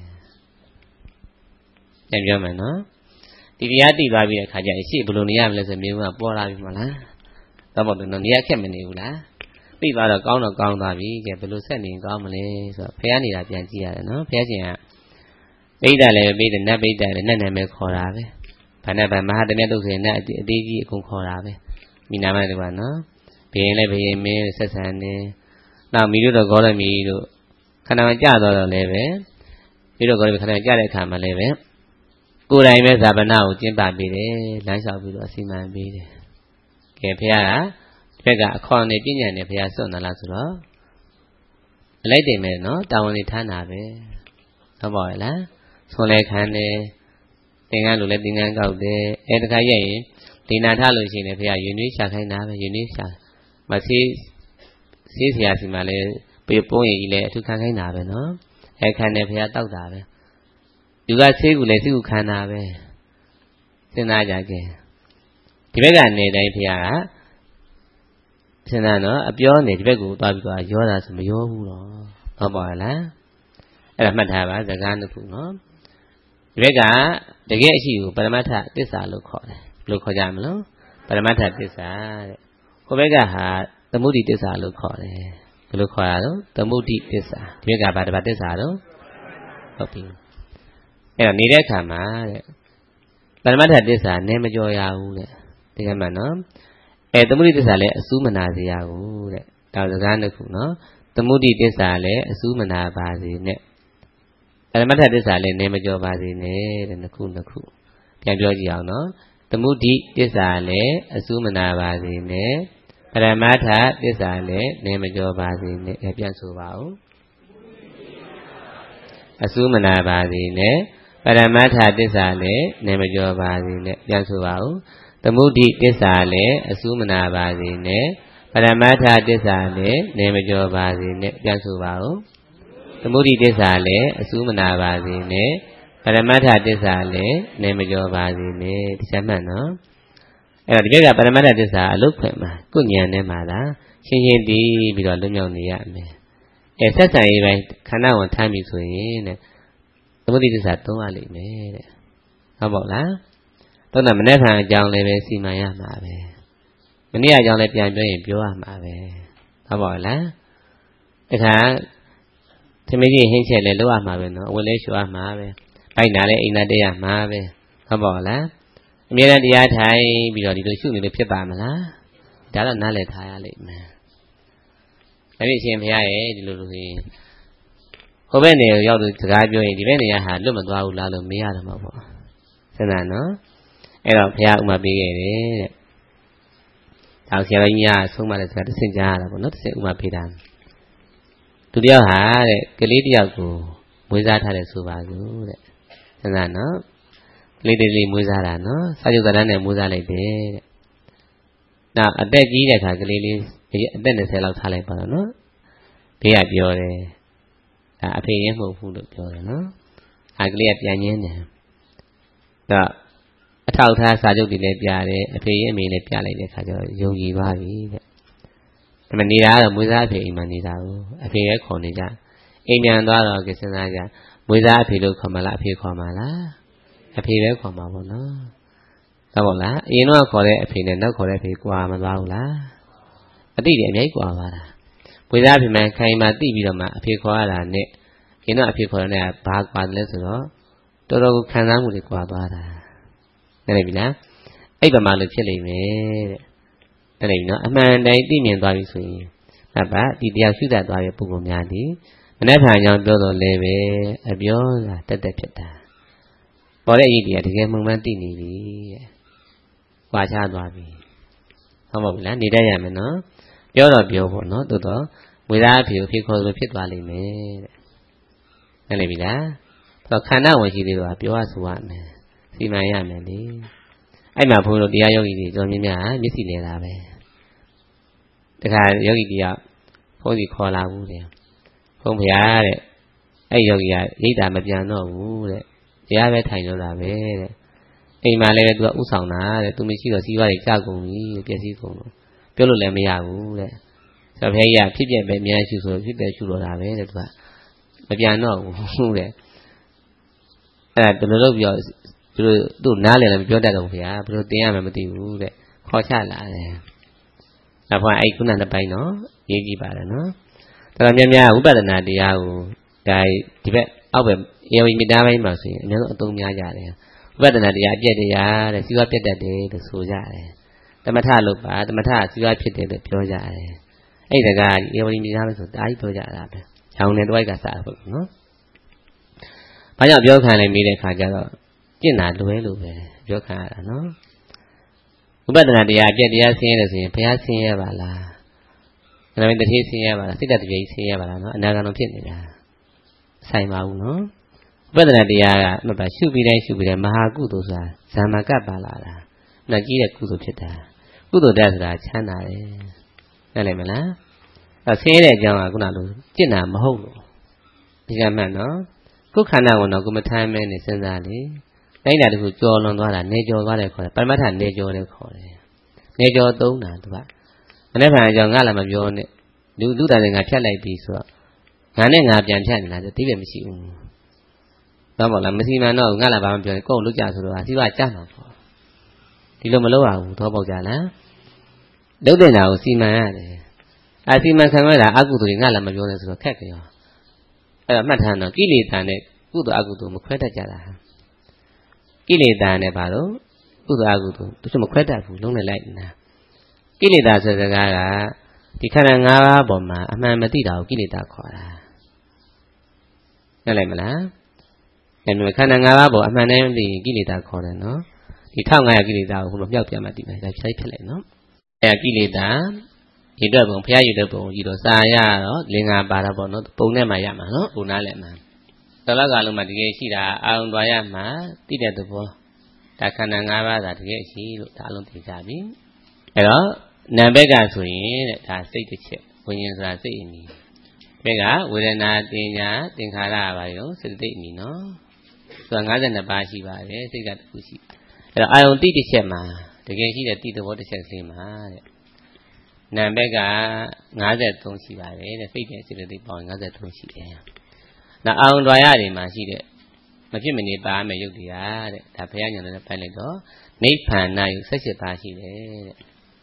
ပြန်ပြောမယ်နော်ဒီတရားသိသွားပြီးတဲ့အခါကျရင်ရှေ့ဘယ်လိုနေရမလဲဆိုမျိုးကပေါ်လာပြီမလားတော့ပေါ့နော်နေရခက်မနေဘူးလားသိသွားတော့ကောင်းသွားပြီဘယ်လိုဆက်နေကောင်းမလဲဆိုတော့ဘုရားနေတာပြန်ကြည့်ရတယ်နော်ဘုရားရှင်ကပိဋကလည်းပိဋကနတ်ပိဋကလည်းနတ်နာမည်ခေါ်တာပဲဘာနဲ့ဘာမဟာတမြတ်တုတ်ဆိုရင်နတ်အသေးကြီးအကုန်ခေါ်တာပဲမိနာမတူပါနော်ဘယင်လည်းဘယင်မင်းဆက်ဆံနေနောက်မိတို့တော့ဂေါရမီတို့ခန္ဓာမကြတော့လည်းပဲမိတို့ဂေါရမီခန္ဓာကြတဲ့အခါမှာလည်းပဲကိုယ်တိုင်ပဲဇာပနာကိုကျင့်ပပေးတယ်လမ်းလျှောက်ပြီးတော့အစီမံပေးတယ်ကဲဘုရားကဒီဘက်ကအခွန်နဲ့ပြဉ္ညာနဲ့ဘုရားစွန့်တယ်လားဆိုတော့အလိုက်တင်မယ်နော်တာဝန်တွေထမ်းတာပဲဟုတ်ပါရဲ့လားဆွန်လဲခံတယ်သင်္ကန်းလိုလဲသင်္ကန်းကောက်တယ်တခါရဲ့ရင်ဒီနာထလို့ရှိရင်လည်းဘုရားယူနွေးရှာခိုင်းတာပဲယူနွေးရှာမဆေးဆရာစီမှာလဲပေပုံးရည်ကြီးလဲအထူးခံခိုင်းတာပဲနော်ခံတယ်ဘုရားတောက်တာပဲလူကဆေးကူလည်းဆေးကူခံတာပဲစဉ်းစားကြကြဒီဘက်ကနေတိုင်းဘုရားကစဉ်းစားတော့အပြောနေဒီဘက်ကိုသွားပြီးတော့ရောတာဆိုမရောဘူးတော့ဟုတ်ပါလားအဲ့ဒါမှတ်ထားပါစကားတစ်ခုနော်ဒီဘက်ကတကယ်အရှိကိုပရမတ္ထသစ္စာလို့ခေါ်တယ်ဘယ်လိုခေါ်ကြမလို့ပရမတ္ထသစ္စာတဲ့ဟိုဘက်ကဟာသမုဒိသစ္စာလို့ခေါ်တယ်ဘယ်လိုခေါ်ရတော့သမုဒိသစ္စာဒီဘက်ကဘာသစ္စာတော့ဟုတ်ပြီအဲ့တော့နေတဲ့အခါမှာတဲ့ပရမတ္ထသစ္စာနဲ့မကြော်ရဘူးတဲ့ဒီကမှနော်သမုဒိသစ္စာလည်းအစူးမနာစေရဘူးတဲ့ဒါစကားတစ်ခုနော်သမုဒိသစ္စာလည်းအစူးမနာပါစေနဲ့ပရမတ္ထသစ္စာလည်းနေမကြောပါစေနဲ့တဲ့နှစ်ခုပြန်ပြောကြည့်အောင်နော်သမုဒိသစ္စာလည်းအစူးမနာပါစေနဲ့ပရမတ္ထသစ္စာလည်းနေမကြောပါစေနဲ့ပြန်ဆိုပါဦးအစူးမနာပါစေနဲ့ပရမတ္ထသစ္စာလည်းနေမကြောပါစေနဲ့ပြန်ဆိုပါဦးသမုဒိသစ္စာလည်းအစူးမနာပါစေနဲ့ပရမတ္ထသစ္စာလည်းနေမကြောပါစေနဲ့ပြန်ဆိုပါဦးသမုဒိသစ္စာလည်းအစူးမနာပါစေနဲ့ပရမတ္ထသစ္စာလည်းနေမကြောပါစေနဲ့ဒီချက်မှတ်နော်အဲ့တော့ဒီဘက်ကပရမတ္ထသစ္စာအလုတ်ခွင့်မှာကုဉ္ဉဏ်နဲ့မှာလားရှင်းရှင်းသိပြီးတော့လွတ်မြောက်နေရမယ်ဆက်ဆံရေးပိုင်းခန္ဓာဝန်ထမ်းပြီဆိုရင်တဲ့သမုဒိသစ္စာသုံးရလိမ့်မယ်တဲ့ဟုတ်ပါ့လားသုံးတာမနေ့ကအကြောင်းလည်းပဲစီမံရမှာပဲမနေ့ကအကြောင်းလည်းပြန်ပြောရင်ပြောရမှာပဲဟုတ်ပါ့လားတခါသမီးကြီးဟင်းချက်လည်းလုပ်ရမှာပဲနော်အဝတ်လည်းလျှော်ရမှာပဲဘိုက်နာလည်းအိမ်သားတက်ရမှာပဲဟုတ်ပါ့လားအမြဲတမ်းတရားထိုင်ပြီးတော့ဒီလိုရှုနေလို့ဖြစ်ပါမလားဒါတော့နားလည်ထားရလိမ့်မယ်ဒါဖြင့်ရှင်ဘုရားရဲ့ဒီလိုဆိုရင်ဟိုဘက်နေရောက်သူစကားပြောရင်ဒီဘက်နေရဟာလွတ်မသွားဘူးလားလို့မေးရတော့မှာပေါ့စဉ်းစားနော်အဲ့တော့ဘုရားဥမာပေးခဲ့တယ်တဲ့ဒါဆရာတော်ကြီးကဆုံးမတဲ့စကားတစ်ဆင့်ကြားရတာပေါ့နော်တစ်ဆင့်ဥမာပေးတာသူတယောက်ဟာတဲ့ကလေးတယောက်ကိုမွေးစားထားတယ်ဆိုပါစို့တဲ့စဉ်းစားနော်ကလေးလေးမွေးစားတာနော်စာချုပ်သားနဲ့မွေးစားလိုက်တယ်တဲ့နောက်အသက်ကြီးတဲ့အခါကလေးလေးအသက်20လောက်ထားလိုက်ပါတော့နော်ဘေးကပြောတယ်ဒါအဖေရင်းမဟုတ်ဘူးလို့ပြောတယ်နော်ကလေးကပြန်ညင်းတယ်တော့အထောက်ထားစာချုပ်တွေလည်းပြတယ်အဖေရဲ့အမေလည်းပြလိုက်တဲ့အခါကျတော့ယုံကြည်သွားပြီတဲ့ဒါမှနေတာကတော့မွေးစားအဖေအိမ်မှာနေတာကိုအဖေပဲခေါ်နေကြအိမ်ပြန်သွားတော့ကစဉ်းစားကြမွေးစားအဖေလို့ခေါ်မှလားအဖေခေါ်မှလားအဖေပဲခေါ်မှာပေါ့နော်ဟုတ်ပါလားအရင်တော့ခေါ်တဲ့အဖေနဲ့နောက်ခေါ်တဲ့အဖေကွာမသွားဘူးလားအတိတွေအများကြီးကွာသွားတာမွေးစားအဖေမှခိုင်မှတိပြီးတော့မှအဖေခေါ်ရတာနဲ့အရင်တော့အဖေခေါ်ရတဲ့ဘာကွာတယ်လဲဆိုတော့တော်တော်ကိုခံစားမှုတွေကွာသွားတာနားလည်ပြီလားအဲ့ဗမာလို့ဖြစ်လိမ့်မယ်တဲ့နားလည်ပြီနော်အမှန်တိုင်းသိမြင်သွားပြီဆိုရင်ဒီတရားရှုတတ်သွားတဲ့ပုဂ္ဂိုလ်များဒီမနေ့ကကြောင့်ပြောတော့လည်းပဲအပြောတာတက်ဖြစ်တာပေါ်တဲ့အရေးတရားတကယ်မှန်မှန်သိနေပြီတဲ့ကွာခြားသွားပြီဟုတ်ပါဘူးလားနေတတ်ရမယ်နော်ပြောတော့ပြောဖို့နော်သို့တော့မွေသားအဖေကိုဖေခေါ်လို့ဖြစ်သွားလိမ့်မယ်တဲ့နားလည်ပြီလားတော့ခန္ဓာဝင်ရှိသေးတော့ပြောရဆိုရမယ်စီမံရမယ်လေအဲ့မှာဘုန်းတော်တရားယောဂီတွေတော်များများမျက်စိလဲတာပဲတခါယောဂီတရားဘုန်းကြီးခေါ်လာဘူးတဲ့ဘုန်းဘုရားတဲ့အဲ့ယောဂီကရိတ်တာမပြန်တော့ဘူးတဲ့တရားပဲထိုင်တော့တာပဲတဲ့အိမ်မှာလည်းသူကဥဆောင်တာတဲ့သူမရှိတော့စီးပွားရေးကြောက်ကုန်ပြီပျက်စီးကုန်လို့ပြောလို့လည်းမရဘူးတဲ့ဆိုတော့ဘုရားကြီးဖြစ်ပြပဲအများရှိဆိုဖြစ်ပြရှုတော့တာပဲတဲ့သူကမပြန်တော့ဘူးတဲ့အဲ့ဒါဘယ်လိုလုပ်ပြောသူနားလည်းမပြောတတ်တော့ဘုရားဘယ်လိုတင်ရမှမသိဘူးတဲ့ခေါ်ချလာတယ်ဒါဘုရားအဲ့ခုနတစ်ပိုင်းနော်ရေးကြည့်ပါတယ်နော်တော်တော်များများဝိပဿနာတရားကိုဒါဒီဘက်အောက်ဘက်ဧဝံမေတ္တာပိုင်းမှာဆိုရင်အများဆုံးအသုံးများကြတယ်ဝိပဿနာတရားအပြည့်တရားတဲ့စီဝါပြတ်တတ်တယ်လို့ဆိုကြတယ်သမထလို့ပါသမထစီဝါဖြစ်တယ်လို့ပြောကြတယ်အဲ့ဒါကဧဝံမေတ္တာပိုင်းဆိုတာကြီးပြောကြတာပဲရောင်နေတော့ကစားဖို့နော်ဘာကြောင့်ပြောခံလဲမေးတဲ့ခါကျတော့ကျင့်တာလွဲလို့ပဲပြောခံရတာနော်ဝိပဿနာတရားအပြည့်တရားဆင်းရဲလို့ဆိုရင်ဘုရားဆင်းရဲပါလားဒါပေမဲ့တတိဆင်းရဲပါလားစိတ်တတည်းဆင်းရဲပါလားနော်အနာဂံဖြစ်နေတာဆိုင်ပါဘူးနော်ဝိပဿနာတရားကမှတ်ပါရှုပြီးတိုင်းမဟာကုသိုလ်ဆိုတာဇာမကပ်ပါလာတာနှကြီးတဲ့ကုသိုလ်ဖြစ်တာကုသိုလ်တက်ဆိုတာချမ်းသာတယ်နားလည်မလားဆင်းရဲတဲ့အကြောင်းကခုနလိုကျင့်တာမဟုတ်လို့ဒီကမှတ်နော်ကိုယ်ခန္ဓာကိုတော့ကိုမထမ်းမဲနေစဉ်းစားလေတိုင်းတာတခုကြော်လွန်သွားတာနေကြော်သွားတယ်ခေါ်တယ်ပရမတ္ထနေကြော်တယ်ခေါ်တယ်နေကြော်သုံးတာသူကမနေ့ကအကြောင်းငါလည်းမပြောနဲ့လူသားတွေငါဖြတ်လိုက်ပြီဆိုတော့ငါနဲ့ငါပြန်ဖြတ်နေလားဆိုတိပဲမရှိဘူးတော့မလားမစီမံတော့ငါလည်းဘာမှပြောကိုယ်လုပ်ကြဆိုတော့စီဝါကြမှာပေါ့ဒီလိုမလုပ်ရဘူးတော့ပေါ့ကြလားလုပ်တဲ့နာကိုစီမံရတယ်စီမံခံရတာအကုသိုလ်တွေငါလည်းမပြောနဲ့ဆိုတော့ခက်ကြရောအဲ့တော့မှတ်ထားတော့ကိလေသာနဲ့ကုသိုလ်အကုသိုလ်မခွဲတတ်ကြတာကိလေသာနဲ့ဘာလို့ကုသိုလ်အကုသိုလ်သူမခွဲတတ်ဘူးလုံးနဲ့လိုက်နေတာကိလေသာဆိုတဲ့စကားကဒီခန္ဓာ၅ပါးပေါ်မှာအမှန်မသိတာကိုကိလေသာခေါ်တာနားလည်မလားအဲ့ဒီခန္ဓာ၅ပါးပေါ်အမှန်တည်းမသိရင်ကိလေသာခေါ်တယ်နော်ဒီ1500ကိလေသာကိုဘုလိုမြောက်ပြမှသိမယ်ဒါဖြိုက်ဖြစ်လိုက်နော်အဲ့ကိလေသာဒီတော့ဘုရားယူတဲ့ပုံကြီးတော့စာရတော့လင်္ကာပါတာပေါ့နော်ပုံနဲ့မှရမှာနော်ပုံနားလည်းမှတော်လောက်ကလုံးမှာတကယ်ရှိတာအာရုံသွားရမှာသိတဲ့သဘောဒါခန္ဓာ၅ပါးသာတကယ်ရှိလို့ဒါအလုံးသိကြပြီအဲ့တော့နာဘက်ကဆိုရင်တဲ့ဒါစိတ်တစ်ချက်ဝိညာဉ်ဆိုတာစိတ်အမည်ဘက်ကဝေဒနာတင်ညာသင်္ခါရပါရောစိတ်သိအမည်နော်ဆိုတာ52ပါးရှိပါတယ်စိတ်ကတစ်ခုရှိအဲ့တော့အာယုံတိတစ်ချက်မှာတကယ်ရှိတဲ့တိသဘောတစ်ချက်ကလေးမှာတဲ့နာဘက်က53ရှိပါတယ်တဲ့စိတ်နဲ့စိတ်သိပေါင်း53ရှိတယ်နောက်အာယုံတွာရတွေမှာရှိတဲ့မဖြစ်မနေပါမယ်ယုတ်တရားတဲ့ဒါဘုရားညာနဲ့ပိုင်လိုက်တော့နိဗ္ဗာန်ယုတ်78ပါးရှိတယ်တဲ့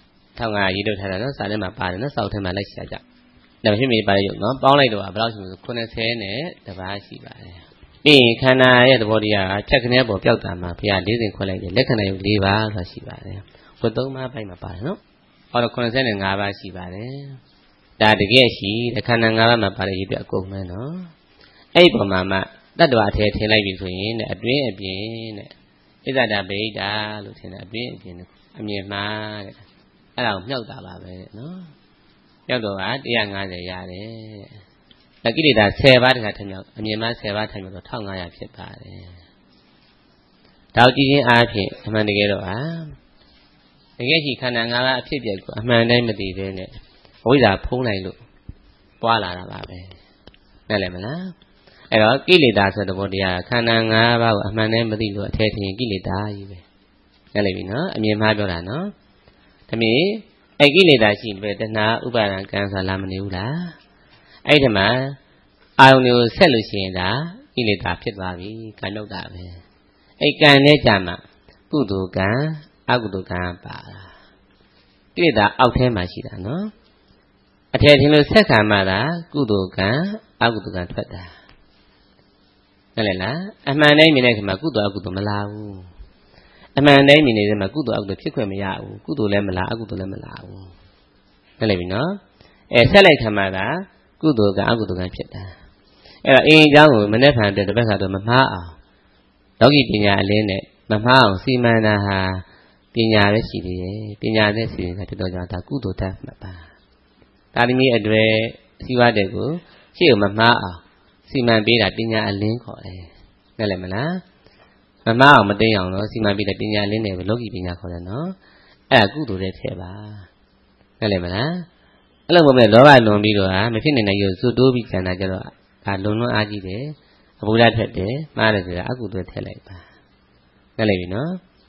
1500ရေးထုတ်ထားတာနော်စာထဲမှာပါတယ်နော်စောက်ထဲမှာလိုက်ရှာကြဒါဖြစ်မနေပါရုပ်နော်ပေါင်းလိုက်တော့ဘယ်လောက်ရှိမလဲ90နဲ့တပါးရှိပါတယ်ပြီးရင်ခန္ဓာရဲ့သဘောတရားကဖြတ်ကနေပေါ်ပျောက်တာမှာဘုရား40ခွဲလိုက်တယ်လက္ခဏာယုတ်4ပါးဆိုတာရှိပါတယ်ဘု3ပါးပိုင်းမှာပါတယ်နော်ဟောတော့95ပါးရှိပါတယ်ဒါတကယ်ရှိခန္ဓာ5ပါးမှာပါတယ်ရေးပြအကုန်မှန်းနော်အဲ့ဒီပုံမှာမှတတ္တဝအထဲထင်လိုက်ပြီဆိုရင်တဲ့အတွင်းအပြင်တဲ့ဣဇဒဗေဒာလို့ထင်တယ်အတွင်းအပြင်အမြင်မှားတဲ့အဲ့ဒါကိုမြောက်တာပါပဲနော်မြောက်တော့က150ရတယ်တဲ့ကိလေသာ10ပါးတခါထမြောက်အမြင်မှား10ပါးထမြောက်တော့1500ဖြစ်ပါတယ်ဒါကြည့်ချင်းအားဖြင့်အမှန်တကယ်တော့တကယ်ရှိခန္ဓာ၅ပါးအဖြစ်အပျက်ကိုအမှန်တိုင်းမသိသေးနဲ့ဝိဇ္ဇာဖုံးလိုက်လို့ပွားလာတာပါပဲနားလည်မလားအဲ့တော့ကိလေသာဆိုတဲ့ဘောတရားခန္ဓာ၅ပါးကိုအမှန်တိုင်းမသိလို့အထဲထင်ကိလေသာကြီးပဲနားလည်ပြီနော်အမြင်မှားပြောတာနော်ဒါမင်းအဲ့ကိလေသာရှိတယ်တဏှာဥပါဒံကံဆိုတာလာမနေဘူးလားအဲ့ဒီမှာအာယုန်ကိုဆက်လို့ရှိရင်ဒါကိလေသာဖြစ်သွားပြီကံတော့တာပဲအဲ့ကံနဲ့ကြမှာကုသိုလ်ကံအကုသိုလ်ကံပါတာကိလေသာအောက်ထဲမှာရှိတာနော်အထက်ထင်လို့ဆက်ခံမှသာကုသိုလ်ကံအကုသိုလ်ကံထွက်တာဟုတ်လေလားအမှန်တိုင်းမြင်တဲ့အခါမှာကုသိုလ်အကုသိုလ်မလာဘူးအမှန်တိုင်းမြင်နေတဲ့မှာကုသိုလ်အကုသိုလ်ဖြစ်ခွင့်မရဘူးကုသိုလ်လည်းမလာအကုသိုလ်လည်းမလာဘူးဟုတ်လေပြီနော်ဆက်လိုက်ခံမှသာကုသိုလ်ကအကုသိုလ်ကံဖြစ်တာအဲ့တော့အင်းအကြောင်းကိုမနေ့ဖန်တဲ့တစ်ပတ်ကတော့မမှားအောင်လောကီပညာအလင်းနဲ့မမှားအောင်စီမံတာဟာပညာပဲရှိသေးတယ်ပညာနဲ့စီရင်တာဖြစ်တော့ကြောင့်ဒါကုသိုလ်တတ်မှာပါဒါသမီးအတွေ့စီဝါတဲ့ကိုရှေ့ကိုမမှားအောင်စီမံပေးတာပညာအလင်းခေါ်တယ်နားလည်မလားမမှားအောင်မသိအောင်တော့စီမံပေးတဲ့ပညာအလင်းနဲ့လောကီပညာခေါ်တယ်နော်အဲ့ဒါကုသိုလ်တဲ့ထဲပါနားလည်မလားအဲ့လိုမဟုတ်မဲ့လောဘလွန်ပြီးတော့မဖြစ်နိုင်တဲ့ရုပ်စွတိုးပြီးကျန်တာကြတော့ဒါလွန်လွန်းအားကြီးတယ်အဘုဒ္ဓထက်တယ်မှားတယ်ဆိုတာအကုသိုလ်ထက်လိုက်ပါနားလည်ပြီနော်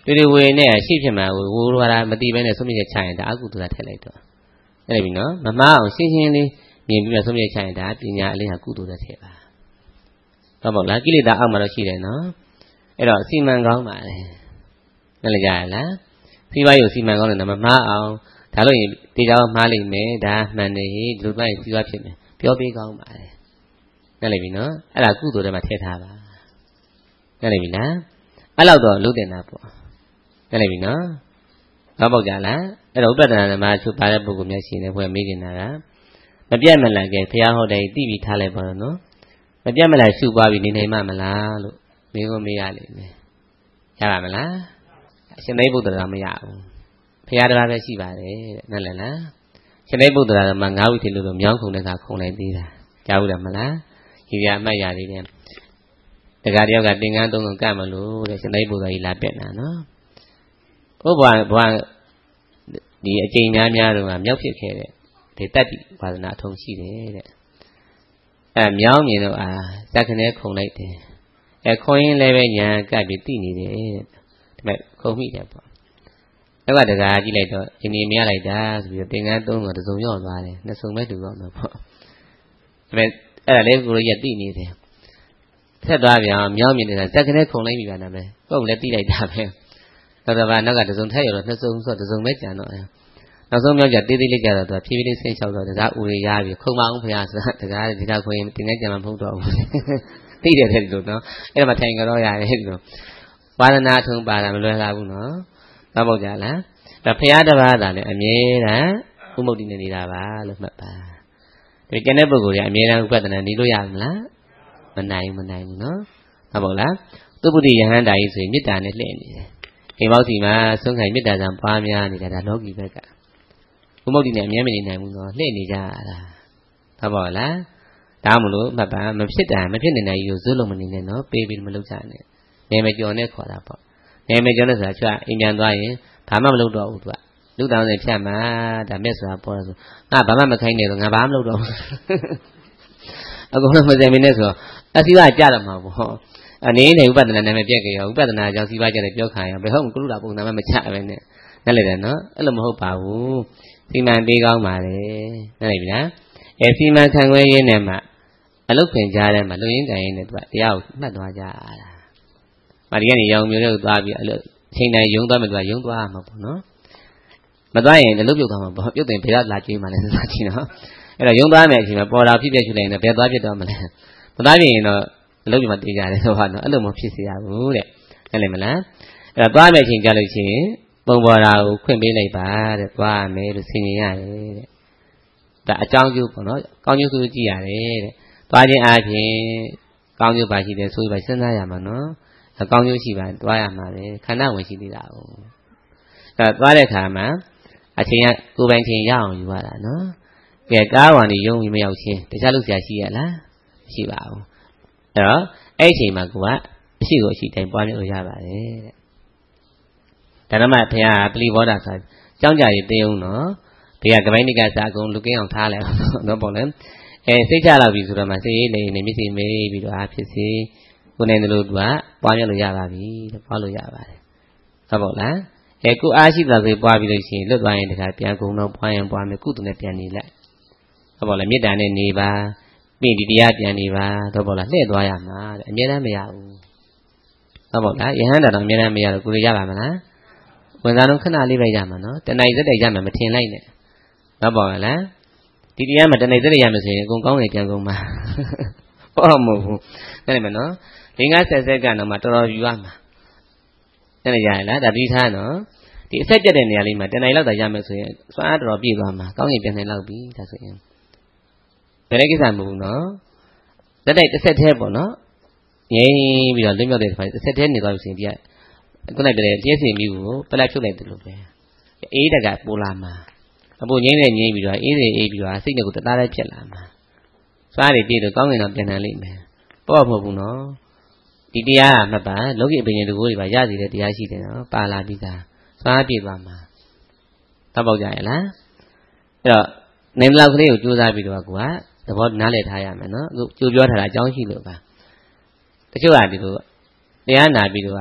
တွေဝေနဲ့ရှိဖြစ်မှာဝိုးရတာမတိပဲနဲ့ဆုံးဖြတ်ချရင်ဒါအကုသိုလ်ထည့်လိုက်တော့အဲ့ပြီနော်မမှားအောင်ရှင်းရှင်းလေးမြင်ပြီးမှဆုံးဖြတ်ချရင်ဒါပညာအလေးဟာကုသိုလ်ထည့်ပါဟုတ်ပါလားကိလေသာအောက်မှာတော့ရှိတယ်နော်အဲ့တော့စီမံကောင်းပါလေနားလည်ကြရလားစီးပွားရေးစီမံကောင်းတယ်မမှားအောင်ဒါလို့ရင်တေချာမှားလိမ့်မယ်ဒါမှန်တယ်ဒီလိုမှစီးပွားဖြစ်မယ်ပြောပေးကောင်းပါလေနားလည်ပြီနော်အဲ့ဒါကုသိုလ်တွေမှာထည့်ထားပါနားလည်ပြီလားအဲ့လောက်တော့လုံးတင်တာပေါ့နားလည်ပြီနော်တော့ပေါက်ကြလားအဲ့တော့ဥပဒနာဓမ္မချုပ်ပါတဲ့ပုဂ္ဂိုလ်များရှိနေဘွယ်မေးနေတာကမပြတ်မလန်ကဲဖျားဟောတယ်တိပြီးထားလိုက်ပါတော့နော်မပြတ်မလန်ရှုပွားပြီးနေနိုင်မှမလားလို့မေးခွန်းမေးရလိမ့်မယ်ရပါမလားအရှင်သိဗုဒ္ဓရာမရဘူးဖျားတရားပဲရှိပါတယ်တဲ့နားလည်လားရှင်သိဗုဒ္ဓရာကမှ9ဝိထေလို့မြောင်းခုန်တဲ့အခါခုန်လိုက်သေးတာကြားဘူးလားမလားဒီပြအမှတ်ရသေးတယ်တခါတယောက်ကတင်ကန်းသုံးလုံးကတ်မလို့တဲ့ရှင်သိဗုဒ္ဓကြီးလာပြက်တာနော်ဥပ္ပါဘွားဒီအကျိန်များတော့မြောက်ဖြစ်ခဲ့တဲ့ဒီတတ္တိဝါဒနာအထုံးရှိတယ်တဲ့အဲမြောင်းမြင်တော့ဇက်ခနဲ့ခုန်လိုက်တယ်ခုံရင်လည်းပဲညာကပ်ပြီးတိနေတယ်တဲ့ဒါပေမဲ့ခုံမိတယ်ပေါ့နောက်ကတကားကြည့်လိုက်တော့အင်းကြီးမရလိုက်တာဆိုပြီးတင်ကန်းသုံးတော့တစုံရောက်သွားတယ်နှစ်စုံပဲတူတော့မှာပေါ့ဒါပေမဲ့အဲ့ဒါလေးကိုရတိနေတယ်ဆက်သွားပြန်မြောင်းမြင်နေတာဇက်ခနဲ့ခုံလိုက်ပြီပါဒါပဲပုံလည်းတိလိုက်တာပဲတော့နောက်ကတစုံထက်ရတော့နှစ်စုံဆိုတစုံပဲကြံတော့နောက်ဆုံးမြောက်ကြတေးသေးလေးကြတော့သူဖြည်းဖြည်းလေးဆင်းလျှောက်တော့ဒါကဦးရရပြီခုံမအောင်ဖရာဆိုတာတကားဒီတော့ခွင်တင်ငယ်ကြံမှာမဟုတ်တော့ဘူးသိတယ်တဲ့ဒီလိုနော်အဲ့ဒါမှထိုင်ကြတော့ရတယ်ဒီလိုပါဒနာထုံပါတာမလွယ်လာဘူးနော်တော့ပေါ့ကြလားဒါဖရာတစ်ပါးသာလည်းအမြဲတမ်းဥမုတ်တိနေနေတာပါလို့မှတ်ပါဒီကျန်တဲ့ပုဂ္ဂိုလ်တွေအမြဲတမ်းဥပဒနာနေလို့ရမလားမနိုင်ဘူးနော်ဟုတ်ပါလားသုပ္ပတိယဟန္တာကြီးဆိုရင်မေတ္တာနဲ့လှည့်နေတယ်အိမ်ပေါက်စီမှာဆုံးခိုင်မေတ္တာဆံပွားများနေတာဒါလောကီဘက်ကဥမုတ်တိနဲ့အမြဲမနေနိုင်ဘူးနော်လှည့်နေကြတာဟုတ်ပါလားဒါမှမလို့မှတ်ပါမဖြစ်တာမဖြစ်နေနိုင်ဘူးဇွတ်လုံးမနေနဲ့နော်ပေးပြီးမလုပ်ကြနဲ့နေမကျော်နဲ့ခေါ်တာပေါ့နေမကျော်နဲ့ဆိုတာကျွတ်အိမ်ပြန်သွားရင်ဘာမှမလုပ်တော့ဘူးသူကလူတောင်းစင်ဖြတ်မှာဒါမဲ့ဆိုတာပေါ်တယ်ဆိုငါဘာမှမခိုင်းနဲ့တော့ငါဘာမှမလုပ်တော့ဘူးအကုန်လုံးမစင်မင်းနဲ့ဆိုအစီဝါကြတော့မှာပေါ့အနေနဲ့ဥပဒနာနာမည်ပြက်ကြရောဥပဒနာကြောင့်စီးပွားကြတယ်ပြောခံရဘယ်ဟုတ်ကလူတာပုံစံမှမချပဲနဲ့နားလည်တယ်နော်အဲ့လိုမဟုတ်ပါဘူးစီမံပေးကောင်းပါလေနားလည်ပြီလားစီမံခံခွဲရင်းနဲ့မှအလုတ်ခွင်ကြားထဲမှာလူရင်းကန်ရင်းနဲ့သူကတရားကိုမှတ်သွားကြတာ။ဒီကနေရောင်မျိုးတွေကိုသွားပြီးအလုတ်ချိန်တိုင်းယုံသွားမယ်သူကယုံသွားမှာပေါ့နော်။မသွားရင်အလုတ်ပြုတ်သွားမှာပေါ့ပြုတ်တယ်ဘယ်ကလာကြွေးမှလဲစဉ်းစားကြည့်နော်။အဲ့တော့ယုံသွားမယ်အချိန်မှာပေါ်တာဖြစ်ဖြစ်ချူလိုက်ရင်ဘယ်သွားဖြစ်တော့မလဲ။မသွားပြင်ရင်တော့အလုတ်ဒီမှာတည်ကြတယ်ဆိုတော့နော်အဲ့လိုမဖြစ်စေရဘူးတဲ့။နားလည်မလား။အဲ့တော့သွားမယ်အချိန်ကြလို့ရှိရင်ပုံပေါ်တာကိုခွင့်ပေးလိုက်ပါတဲ့သွားရမယ်လို့ဆင်ញင်ရတယ်တဲ့။ဒါအကြောင်းကျိုးပေါ့နော်။ကောင်းကျိုးဆိုကြည့်ရတယ်တဲ့။သွားခြင်းအားဖြင့်ကောင်းကျိုးပါရှိတယ်ဆိုပြီးစဉ်းစားရမှာနော်။အကောင်းကျိုးရှိပါသွားရမှာပဲခန္ဓာဝင်ရှိသေးတာ哦။အဲသွားတဲ့အခါမှာအချိန်ကကိုယ်ပိုင်ချိန်ရအောင်ယူရတာနော်။ကဲကားဝန်ဒီယုံပြီးမရောက်ချင်းတခြားလို့ဆရာရှိရလား။မရှိပါဘူး။အဲ့တော့အဲ့အချိန်မှာကိုကအရှိကိုအရှိတိုင်းပွားများလို့ရပါတယ်တဲ့။ဒါနမဘုရားပလီဘောဓာဆိုကြောင်းကြရည်တေးအောင်နော်။ဘုရားကပိုင်းနိကစာအကုန်လူကင်းအောင်ထားလိုက်တော့ပေါ့လေ။စိတ်ချလောက်ပြီဆိုတော့မှစိတ်ရေးနေမျက်စိမေးပြီးတော့အားဖြစ်စေကိုယ်နဲ့တို့ကပွားများလို့ရပါပြီတဲ့ပွားလို့ရပါတယ်ဟုတ်ပါ့လားကိုအားရှိတာဆိုပွားပြီးလို့ရှိရင်လွတ်သွားရင်တခါပြန်ကုန်တော့ပွားရင်ပွားမယ်ကုသနဲ့ပြန်နေလိုက်ဟုတ်ပါ့လားမေတ္တာနဲ့နေပါပြီးဒီတရားပြန်နေပါဟုတ်ပါ့လားလှည့်သွားရမှာတဲ့အမြဲတမ်းမရဘူးဟုတ်ပါ့လားယဟန်တာတော့အမြဲတမ်းမရတော့ကိုယ်ရပါမလားဝင်စားတော့ခဏလေးပဲရမှာနော်တဏှာစက်တိုက်ရမှာမထင်လိုက်နဲ့ဟုတ်ပါ့လားဒီတရားမှာတဏှာစက်ရမယ်ဆိုရင်အကုန်ကောင်းတယ်ပြန်ကုန်မှာဟုတ်မဟုတ်ဘူးနားလည်မနော်50စက်ကတော့မှတော်တော်ယူရမှာနားလည်ရလားဒါပြီးထားနော်ဒီအဆက်ပြတ်တဲ့နေရာလေးမှာတဏှာလောက်သာရမယ်ဆိုရင်စွမ်းအားတော်တော်ပြည့်သွားမှာကောင်းရင်ပြန်နိုင်လောက်ပြီဒါဆိုရင်ဒါလည်းကိစ္စမဟုတ်ဘူးနော်လက်တိုက်တစ်ဆက်သေးပေါ့နော်ငြိမ်းပြီးတော့လွတ်မြောက်တဲ့ခါတစ်ဆက်သေးနေသွားလို့ဆိုရင်ဒီကခုနကတည်းကပြည့်စင်ပြီးကိုပလက်ဖြုတ်လိုက်တယ်လို့ပဲအေးတကပိုလာမှာအပူငိမ့်နဲ့ငိမ့်ပြီးတော့အေးပြီးတော့စိတ်နဲ့ကိုတသားလေးဖြစ်လာမှာစားရည်ပြေးတော့ကောင်းငင်တော့ပြန်နိုင်လိမ့်မယ်ပေါ့မဟုတ်ဘူးနော်ဒီတရားကမှတ်ပါလောကီအပင်တွေတကူတွေပါရစီတဲ့တရားရှိတယ်နော်ပါလာပြီးသားစားပြေးသွားမှာသဘောကျရဲ့လားအဲ့တော့နေမလောက်ကလေးကိုကြိုးစားပြီးတော့ကိုကသဘောနားလည်ထားရမယ်နော်အခုကြိုးပြောထားတာအကြောင်းရှိလို့ပါတချို့ကဒီလိုတရားနာပြီးတော့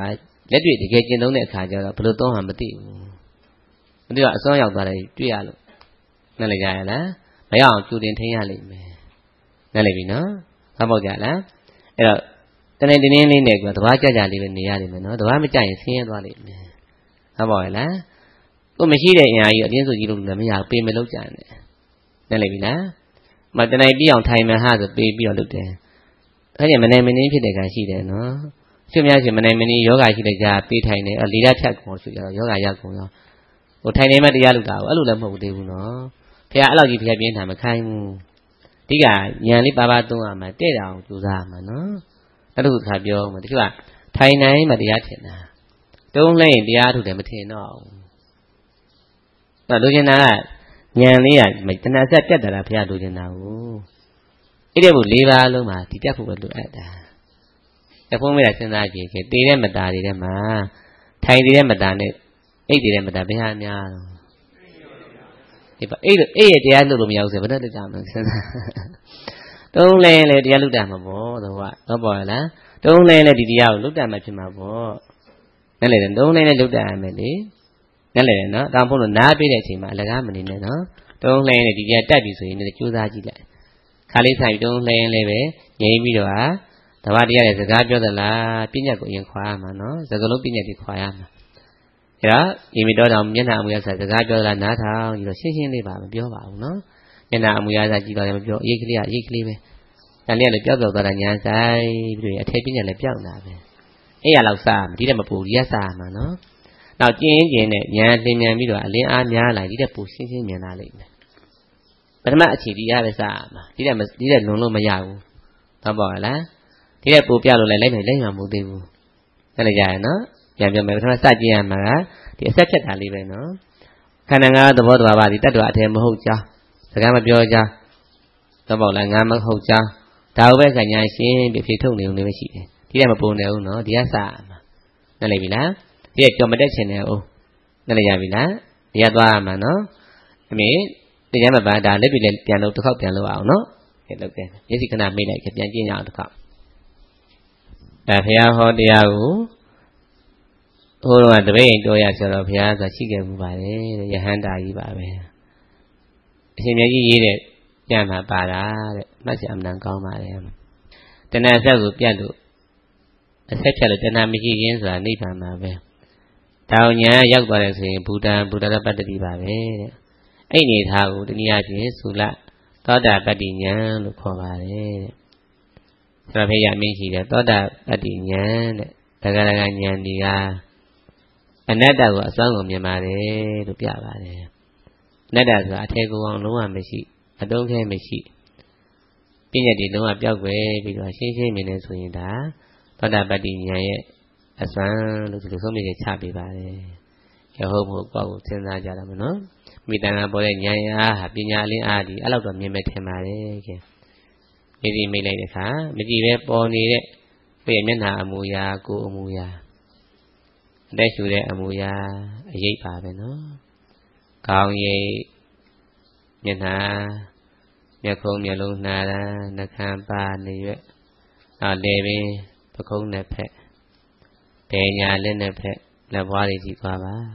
လက်တွေ့တကယ်ကျင့်သုံးတဲ့အခါကျတော့ဘယ်လိုသုံးမှမသိဘူးမသိတော့အစွမ်းရောက်သွားတယ်တွေ့ရလို့နားလည်ကြရလားမရအောင်ကြိုတင်ထိန်းရလိမ့်မယ်နားလည်ပြီနော်ဟုတ်ပေါ့ကြလားအဲ့တော့တနေ့တင်းလေးနဲ့ကတဘာကြကြလေးပဲနေရလိမ့်မယ်နော်တဘာမကြရင်ဆင်းရဲသွားလိမ့်မယ်ဟုတ်ပါရဲ့လားကိုမရှိတဲ့အင်အားကြီးအတင်းဆိုကြီးလို့လည်းမရဘူးပေမလို့ကြတယ်နားလည်ပြီလားမတနေ့ပြီးအောင်ထိုင်မှဟာဆိုပေးပြီးတော့လုပ်တယ်အဲ့ဒီမနိုင်မနှင်းဖြစ်တဲ့ကံရှိတယ်နော်ရှင်းများရှင်မနိုင်မနှင်းယောဂရှိတဲ့ကြာပေးထိုင်တယ်လေဓာတ်ဖြတ်ကုန်ဆိုကြတော့ယောဂရကုန်ရောဟိုထိုင်နေမှတရားလုပ်တာကိုအဲ့လိုလည်းမဟုတ်သေးဘူးနော်ဖခင်အဲ့လောက်ကြီးဖခင်ပြင်းတာမခိုင်းဘူးဒီကညံလေးပါပါသုံးရမှာတဲ့တာအောင်ကြိုးစားမှာနော်အဲ့လိုခါပြောမှာတချို့ကထိုင်နိုင်မှတရားထင်တာတုံးလဲရင်တရားထုတ်တယ်မထင်တော့ဘူးအဲ့လိုချင်တာကညံလေးကတဏှာဆက်တက်တာဖခင်လိုချင်တာကိုအဲ့ဒီဘု၄ပါးလုံးမှာဒီတက်ဖို့ပဲလိုအပ်တာတဖုံးမေးတာစဉ်းစားကြည့်ခဲ့တေတဲ့မတာတွေထဲမှာထိုင်တဲ့မတာနဲ့အိတ်တဲ့မတာဘယ်ဟာများဒီပါအဲ့ရဲ့တရားလို့လို့မရဘူးဆိုဘယ်တော့တက်ကြမလဲစဉ်းစားတုံးလဲလေတရားလုတ္တမှာပေါ့တော့ဟုတ်ပါလားတုံးလဲလေဒီတရားကိုလုတ္တမှာဖြစ်မှာပေါ့နဲ့လေတုံးလဲလေလုတ္တရမယ်လေနဲ့လေနော်တောင်ဖို့လို့နားပေးတဲ့အချိန်မှာအလကားမနေနဲ့နော်တုံးလဲလေဒီတရားတက်ပြီဆိုရင်လည်းကြိုးစားကြည့်လိုက်ခါလေးဆိုင်တုံးလဲလေပဲငြိမ်းပြီးတော့တဘာတရားရဲ့စကားပြောသလားပြဉ္ညာကိုအရင်ခွာရမှာနော်စကားလုံးပြဉ္ညာတွေခွာရမှာအဲ့ဒါဤမိတော်တော်မျက်နှာအမူအရာစကားပြောသလားနားထောင်ပြီးတော့ရှင်းရှင်းလေးပါမပြောပါဘူးနော်မျက်နှာအမူအရာစကြည့်တော့လည်းမပြောအရေးကလေးကအရေးကလေးပဲဒါလေးကလည်းပြောက်သွားတာညာဆိုင်ပြီးတော့အထက်ပြဉ္ညာလည်းပြောက်လာပဲအဲ့ရလောက်စားဒီတဲ့မပူဒီရစားမှာနော်နောက်ကျင်းကျင်းနဲ့ညာသင်ညာပြီးတော့အလင်းအားများလာဒီတဲ့ပူရှင်းရှင်းမြင်လာလိမ့်မယ်ပထမအခြေဒီရပဲစားမှာဒီတဲ့လွန်လို့မရဘူးဟုတ်ပါလားဒီတဲ့ပူပြလို့လည်းလိုက်မှမဟုတ်သေးဘူးအဲ့ဒါကြရနော်ပြန်ပြောမယ်ပထမစကြည့်ရမှာကဒီအဆက်ဖြတ်တာလေးပဲနော်ခန္ဓာငါးသဘောတရားပါဒီတတ္တဝအထည်မဟုတ်ကြောင်းစကားမပြောကြောင်းတော့ပေါ့လားငါမဟုတ်ကြောင်းဒါကိုပဲကညာရှင်းပြီးဖြေထုတ်နေုံလေးပဲရှိတယ်ဒီကမပုံနေဘူးနော်ဒီကစမှာနားလည်ပြီလားဒီကကြော်မတက်ချင်တယ်အောင်နားလည်ရပြီလားဒီကသွားရမှာနော်အမေတရားမပါဒါလက်ပြီးလည်းပြန်လို့တစ်ခေါက်ပြန်လို့အောင်နော်ဟဲ့လုပ်တယ်မျက်စိခဏမိတ်လိုက်ပြန်ကြည့်ရအောင်တစ်ခေါက်ဒါဘုရားဟောတရားကိုဟိုတော့တပည့်ရင်တော်ရဆိုတော့ဘုရားဆိုရှိခဲ့မှုပါတယ်ယဟန္တာကြီးပါပဲအရှင်မြတ်ကြီးရေးတဲ့ကျမ်းမှာပါတာတဲ့မှတ်စရာအမှန်ကောင်းပါတယ်တဏှာဆက်ကိုပြတ်လို့အဆက်ဖြတ်လို့တဏှာမရှိခြင်းဆိုတာနိဗ္ဗာန်မှာပဲဒါအောင်ညာရောက်သွားတယ်ဆိုရင်ဘူတံတပတ္တိပါပဲတဲ့အဲ့နေသားကိုတနည်းအားဖြင့်သုလသောတာပတ္တိဉာဏ်လို့ခေါ်ပါတယ်တဲ့ဆိုတော့ဘုရားအမင်းရှိတယ်သောတာပတ္တိဉာဏ်တဲ့တဂရကဉာဏ်ဒီကအနတ္တကိုအစွမ်းကုန်မြင်ပါတယ်လို့ပြပါတယ်အနတ္တဆိုတာအထေကိုအောင်လုံးဝမရှိအတုံးခဲမရှိပြည့်ညက်ဒီလုံးဝပျောက်ွယ်ပြီးတော့ရှင်းရှင်းမြင်နေဆိုရင်ဒါသောတာပတ္တိဉာဏ်ရဲ့အစွမ်းလို့ဒီလိုဆုံးဖြတ်ချက်ချပေးပါတယ်ရဟုတ်ဖို့ပေါ့ကိုစဉ်းစားကြတာမနော်မိတန်ကပေါ်တဲ့ဉာဏ်အားဟာပညာအလင်းအားဒီအဲ့လောက်တော့မြင်မဲ့ထင်ပါတယ်ခင်ဒီမိတ်လိုက်တဲ့အခါမကြည့်ပဲပေါ်နေတဲ့ကိုယ့်ရဲ့မျက်နှာအမူအရာကိုယ်အမူအရာအသက်ရှူတဲ့အမူအရာအရေးပါပဲနော်ကောင်းရိပ်မျက်နှာမျက်ခုံးမျက်လုံးနှာရန်နှာခမ်းပါးနေရွက်နောက်လေပင်ပခုံးနဲ့ဖက်ဘယ်ညာလက်နဲ့ဖက်လက်ဘွားတွေကြည့်သွားပါ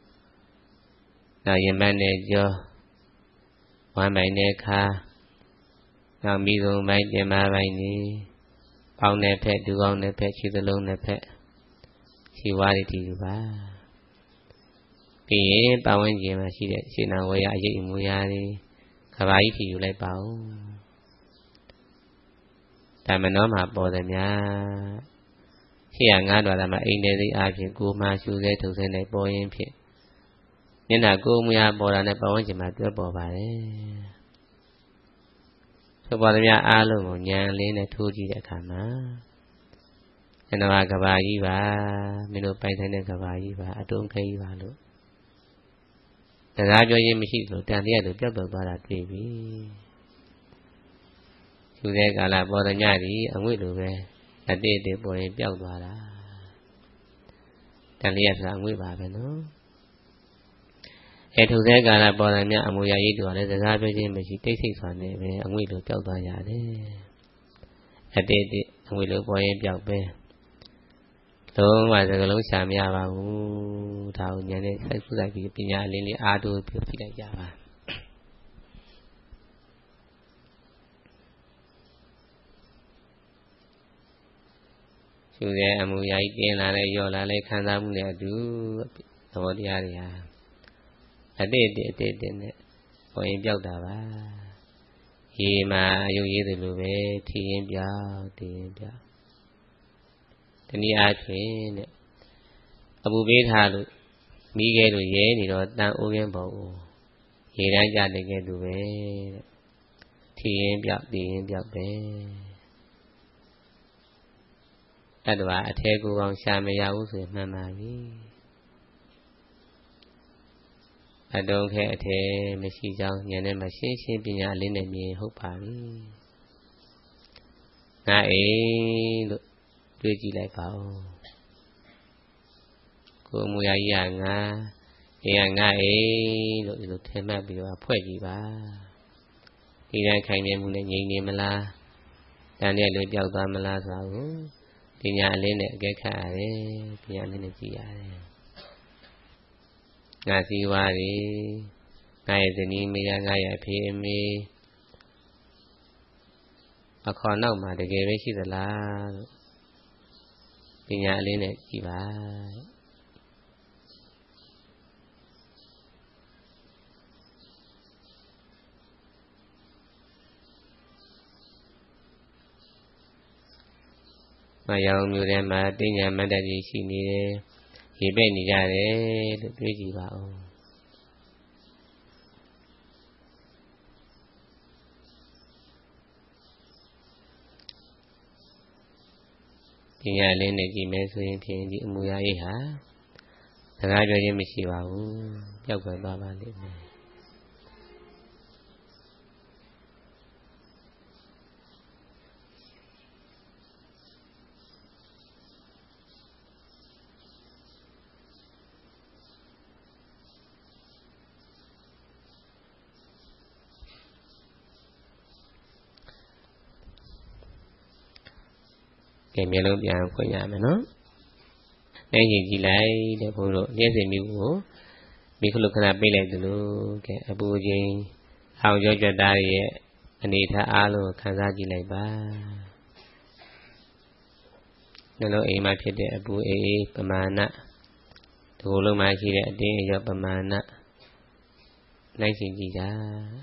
နောက်ရင်မနဲ့ကြောဝမ်းပိုင်နဲ့ခါနောက်မိကုံပိုင်းပြင်မပိုင်းနေပေါင်းနဲ့ဖက်ဒူကောင်းနဲ့ဖက်ခြေသလုံးနဲ့ဖက်ခြေဝါးတွေကြည့်ပါပြီးရင်ပဝန်းကျင်မှာရှိတဲ့ရှင်နာဝေယအရေးအမူအရာတွေကဘာကြီးဖြီယူလိုက်ပါဦးဒါမနောမှာပေါ်တယ်များရှိရငါးတော်တာမှာအိမ်နေသေးအဖြစ်ကိုမှရှူစေထုတ်စေနဲ့ပေါ်ရင်ဖြင့်မျက်နှာကိုယ်မူရာပေါ်တာနဲ့ပဝန်းကျင်မှာတွဲပေါ်ပါတယ်သို့ပေါ်တယ်များအားလုံးကိုဉာဏ်လေးနဲ့ထိုးကြည့်တဲ့အခါမှာအနဝကဘာကြီးပါမင်းတို့ပိုင်ထိုင်တဲ့ကဘာကြီးပါအတုံးခဲကြီးပါလို့စကားပြောရင်မရှိလို့တန်တရားတို့ပြတ်သွားတာတွေ့ပြီသူတဲ့ကာလပေါ်တဲ့ညဒီအငွေ့လိုပဲအတိတ်ပေါ်ရင်ပျောက်သွားတာတန်တရားဆိုတာအငွေ့ပါပဲနော်ထုတဲ့ကာလပေါ်တဲ့ညအမူအရာရိတ်တော်လည်းစကားပြောခြင်းမရှိတိတ်ဆိတ်စွာနဲ့ပဲအငွေ့လိုပျောက်သွားရတယ်အတိတ်အငွေ့လိုပေါ်ရင်ပျောက်ပဲလုံးဝစကလုံးရှာမရပါဘူးဒါကိုဉာဏ်နဲ့စိုက်ပြီးပညာအလင်းလေးအားထုတ်ပြီးပြလိုက်ကြပါသူရဲ့အမှုရာကြီးတင်းလာလဲရော့လာလဲခံစားမှုနဲ့အတူသဘောတရားတွေဟာအတိတ်နဲ့ပေါ်ရင်ပြောက်တာပါရေမှာအယုတ်ရေးသလိုပဲထီရင်ပြောက်တည်ရင်ပြောက်တနည်းအားဖြင့်တဲ့အပူပေးထားလို့မိခဲလို့ရဲနေတော့တန်အိုးရင်းပေါ်ကိုရေတန်းကြနေခဲ့သူပဲတဲ့ထီရင်ပြောက်တည်ရင်ပြောက်ပဲအဲ့ဒါအထဲကိုကောင်ရှာမရဘူးဆိုရင်မှန်ပါပြီအတုံးခဲအထဲမရှိကြောင်းဉာဏ်နဲ့မှရှင်းရှင်းပညာအလင်းနဲ့မြင်ဟုတ်ပါပြီငါအိလို့တွေးကြည့်လိုက်ပါဦးကိုမူရကြီးကငါအိမ်ကငါအိလို့ဒီလိုထင်မှတ်ပြီးတော့ဖွဲ့ကြည့်ပါဒီတိုင်းခိုင်မြဲမှုနဲ့ငြိမ်နေမလားတန်တဲ့လူကြောက်သွားမလားဆိုတာကိုပညာအလင်းနဲ့အကဲခတ်ရတယ်ပညာအလင်းနဲ့ကြည့်ရတယ်ငါစီဝါရီငါရဲ့ဇနီးမိယာငါရဲ့အဖေအမေအခေါ်နောက်မှာတကယ်ပဲရှိသလားလို့ပညာအလင်းနဲ့ကြည့်ပါမယောင်မျိုးထဲမှာတင်ညာမတ္တကြီးရှိနေတယ်ရေပဲ့နေကြတယ်လို့တွေးကြည့်ပါဦးပညာလင်းနဲ့ကြည့်မယ်ဆိုရင်ဖြင့်ဒီအမူအရာကြီးဟာစကားပြောခြင်းမရှိပါဘူးပျောက်ကွယ်သွားပါလိမ့်မယ်ကဲမျိုးလုံးပြန်ဖွင့်ရမယ်နော်။နိုင်ရင်ကြည့်လိုက်တဲ့ဘုန်းတို့မျက်စိမျိုးကိုမိခလုခဏပိတ်လိုက်သလိုကဲအပူချင်းအောင်ကြောကြွတာရဲ့အနေထားအားလုံးခံစားကြည့်လိုက်ပါ။နှလုံးအိမ်မှာဖြစ်တဲ့အပူအေးပမာဏဒီလိုလုံးမှာရှိတဲ့အတင်းအရောပမာဏနိုင်ရင်ကြည့်တာ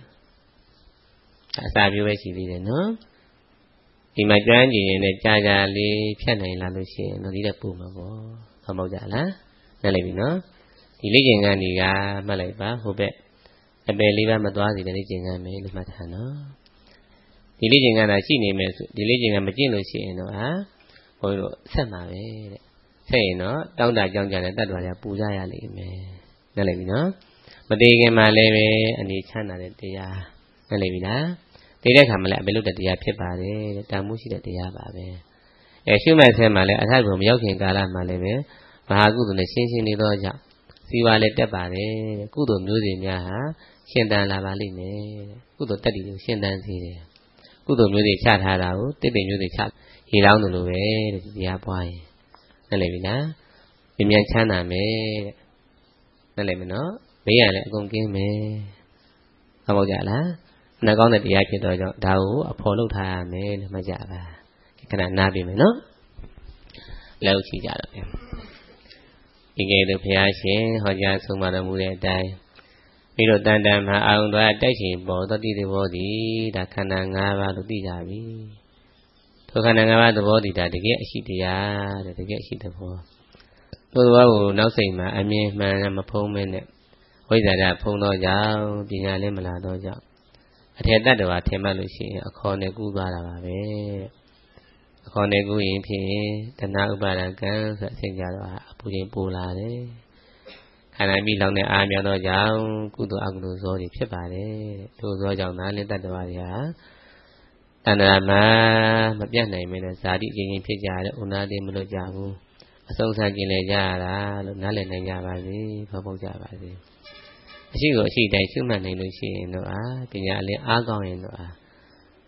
အစာပြိုးပဲရှိသေးတယ်နော်။ဒီမှာကြွမ်းကြည့်ရင်လည်းကြာကြာလေးဖြတ်နိုင်လာလို့ရှိရင်တော့ဒီတက်ပူမှာပေါ့။ဟုတ်မဟုတ်ကြလား။နားလည်ပြီနော်။ဒီလေ့ကျင့်ခန်းကြီးကမှတ်လိုက်ပါဟိုဘက်အပယ်လေးပါမသွားစီတဲ့လေ့ကျင့်ခန်းပဲလို့မှတ်ထားနော်။ဒီလေ့ကျင့်ခန်းသာရှိနေမယ်ဆိုဒီလေ့ကျင့်ခန်းမကျင့်လို့ရှိရင်တော့ဘုန်းကြီးတို့ဆက်မှာပဲတဲ့။ဆက်ရင်တော့တောင်းတကြောင်းကြတဲ့တတ်တော်ကြပူကြရလိမ့်မယ်။နားလည်ပြီနော်။မတည်ခင်မှာလည်းပဲအနေချမ်းသာတဲ့တရားနားလည်ပြီလား။ဒီတဲ့ခါမှလည်းအဘယ်လိုတရားဖြစ်ပါတယ်တဲ့တာမှုရှိတဲ့တရားပါပဲရှုမှတ်ဆဲမှာလည်းအထိုက်ဘုံမရောက်ခင်ကာလမှာလည်းပဲမဟာကုသိုလ်နဲ့ရှင်းရှင်းနေသောကြောင့်စီဝါလည်းတက်ပါတယ်တဲ့ကုသိုလ်မျိုးစင်များဟာရှင်တန်လာပါလိမ့်မယ်တဲ့ကုသိုလ်တက်တည်ကိုရှင်တန်စေတယ်ကုသိုလ်မျိုးတွေချထားတာကိုတစ်ပင်မျိုးတွေချရေလောင်းတယ်လို့ပဲတဲ့ဒီတရားပွားရင်နားလည်ပြီလားမြင်မြန်ချမ်းသာမယ်တဲ့နားလည်မနော်ဘေးရလည်းအကုန်ကင်းမယ်ဟုတ်ပါကြလားနှကောင်းတဲ့တရားဖြစ်တော့ကြောင့်ဒါကိုအဖော်လုပ်ထားရမယ်လို့မှတ်ကြပါခဏနားပြီမယ်နော်လောက်ချီကြတော့ဒီကဲတို့ဘုရားရှင်ဟောကြားဆုံးမတော်မူတဲ့အတိုင်းပြီးတော့တန်တန်မှာအာရုံသွားတိုက်ချင်ပေါ်သတိသဘောသည်ဒါခန္ဓာ၅ပါးလို့သိကြပြီထိုခန္ဓာ၅ပါးသဘောသည်ဒါတကယ်အရှိတရားတဲ့တကယ်အရှိသဘောသို့သောကိုနောက်စိတ်မှာအမြင်မှန်မဖုံးမဲနဲ့ဝိဇ္ဇာဓာတ်ဖုံးသောကြောင့်ပညာလည်းမလာသောကြောင့်အထက်တတ္တဝါထင်မှတ်လို့ရှိရင်အခေါ်နဲ့ကူးသွားတာပါပဲအခေါ်နဲ့ကူးရင်ဖြင့်တဏှာဥပါဒကံဆိုအစဉ်ကြတော့အပူချင်းပူလာတယ်ခန္ဓာပြီးလောင်တဲ့အားများသောကြောင့်ကုသိုလ်အကုသိုလ်ဇောတွေဖြစ်ပါတယ်ထိုဇောကြောင့်နားလင်းတတ္တဝါတွေဟာတဏှာမှာမပြတ်နိုင်မင်းနဲ့ဇာတိချင်းချင်းဖြစ်ကြတယ်ဥနာတိမလို့ကြဘူးအဆုံးစားကျင်လေကြရတာလို့နားလည်နိုင်ကြပါစေဘောပေါက်ကြပါစေအရှိကိုအရှိတိုင်းရှုမှတ်နိုင်လို့ရှိရင်တော့ပညာအလင်းအားကောင်းရင်တော့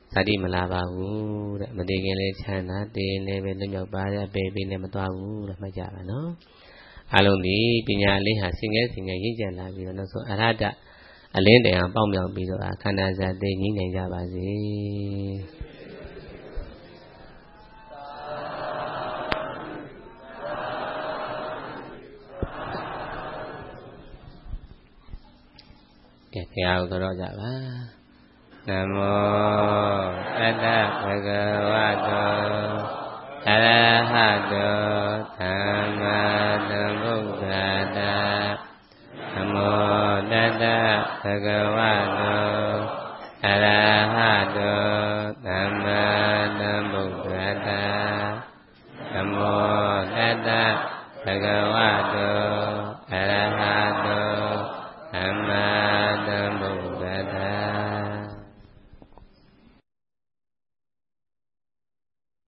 ဇာတိမလာပါဘူးတဲ့မတည်ခင်လေးချမ်းသာတည်ရင်လည်းပဲလွတ်မြောက်ပါရပေပေးလည်းမသွားဘူးတဲ့မှတ်ကြပါနော်အလုံးဒီပညာလေးဟာစင်ငယ်ရင့်ကျက်လာပြီးတော့နောက်ဆုံးအရဟတအလင်းတန်အောင်ပေါက်မြောက်ပြီးတော့ခန္ဓာဇာတိငြိမ့်နိုင်ကြပါစေကဲဘုရားကိုကြောကြပါနမောတတ္တဗုဒ္ဓဝါတောအရဟတောသမ္မာသမ္ဗုဒ္ဓတ္တနမောတတ္တဗုဒ္ဓဝါတောအရဟတောသမ္မာသမ္ဗုဒ္ဓတ္တနမောတတ္တဗုဒ္ဓဝါတော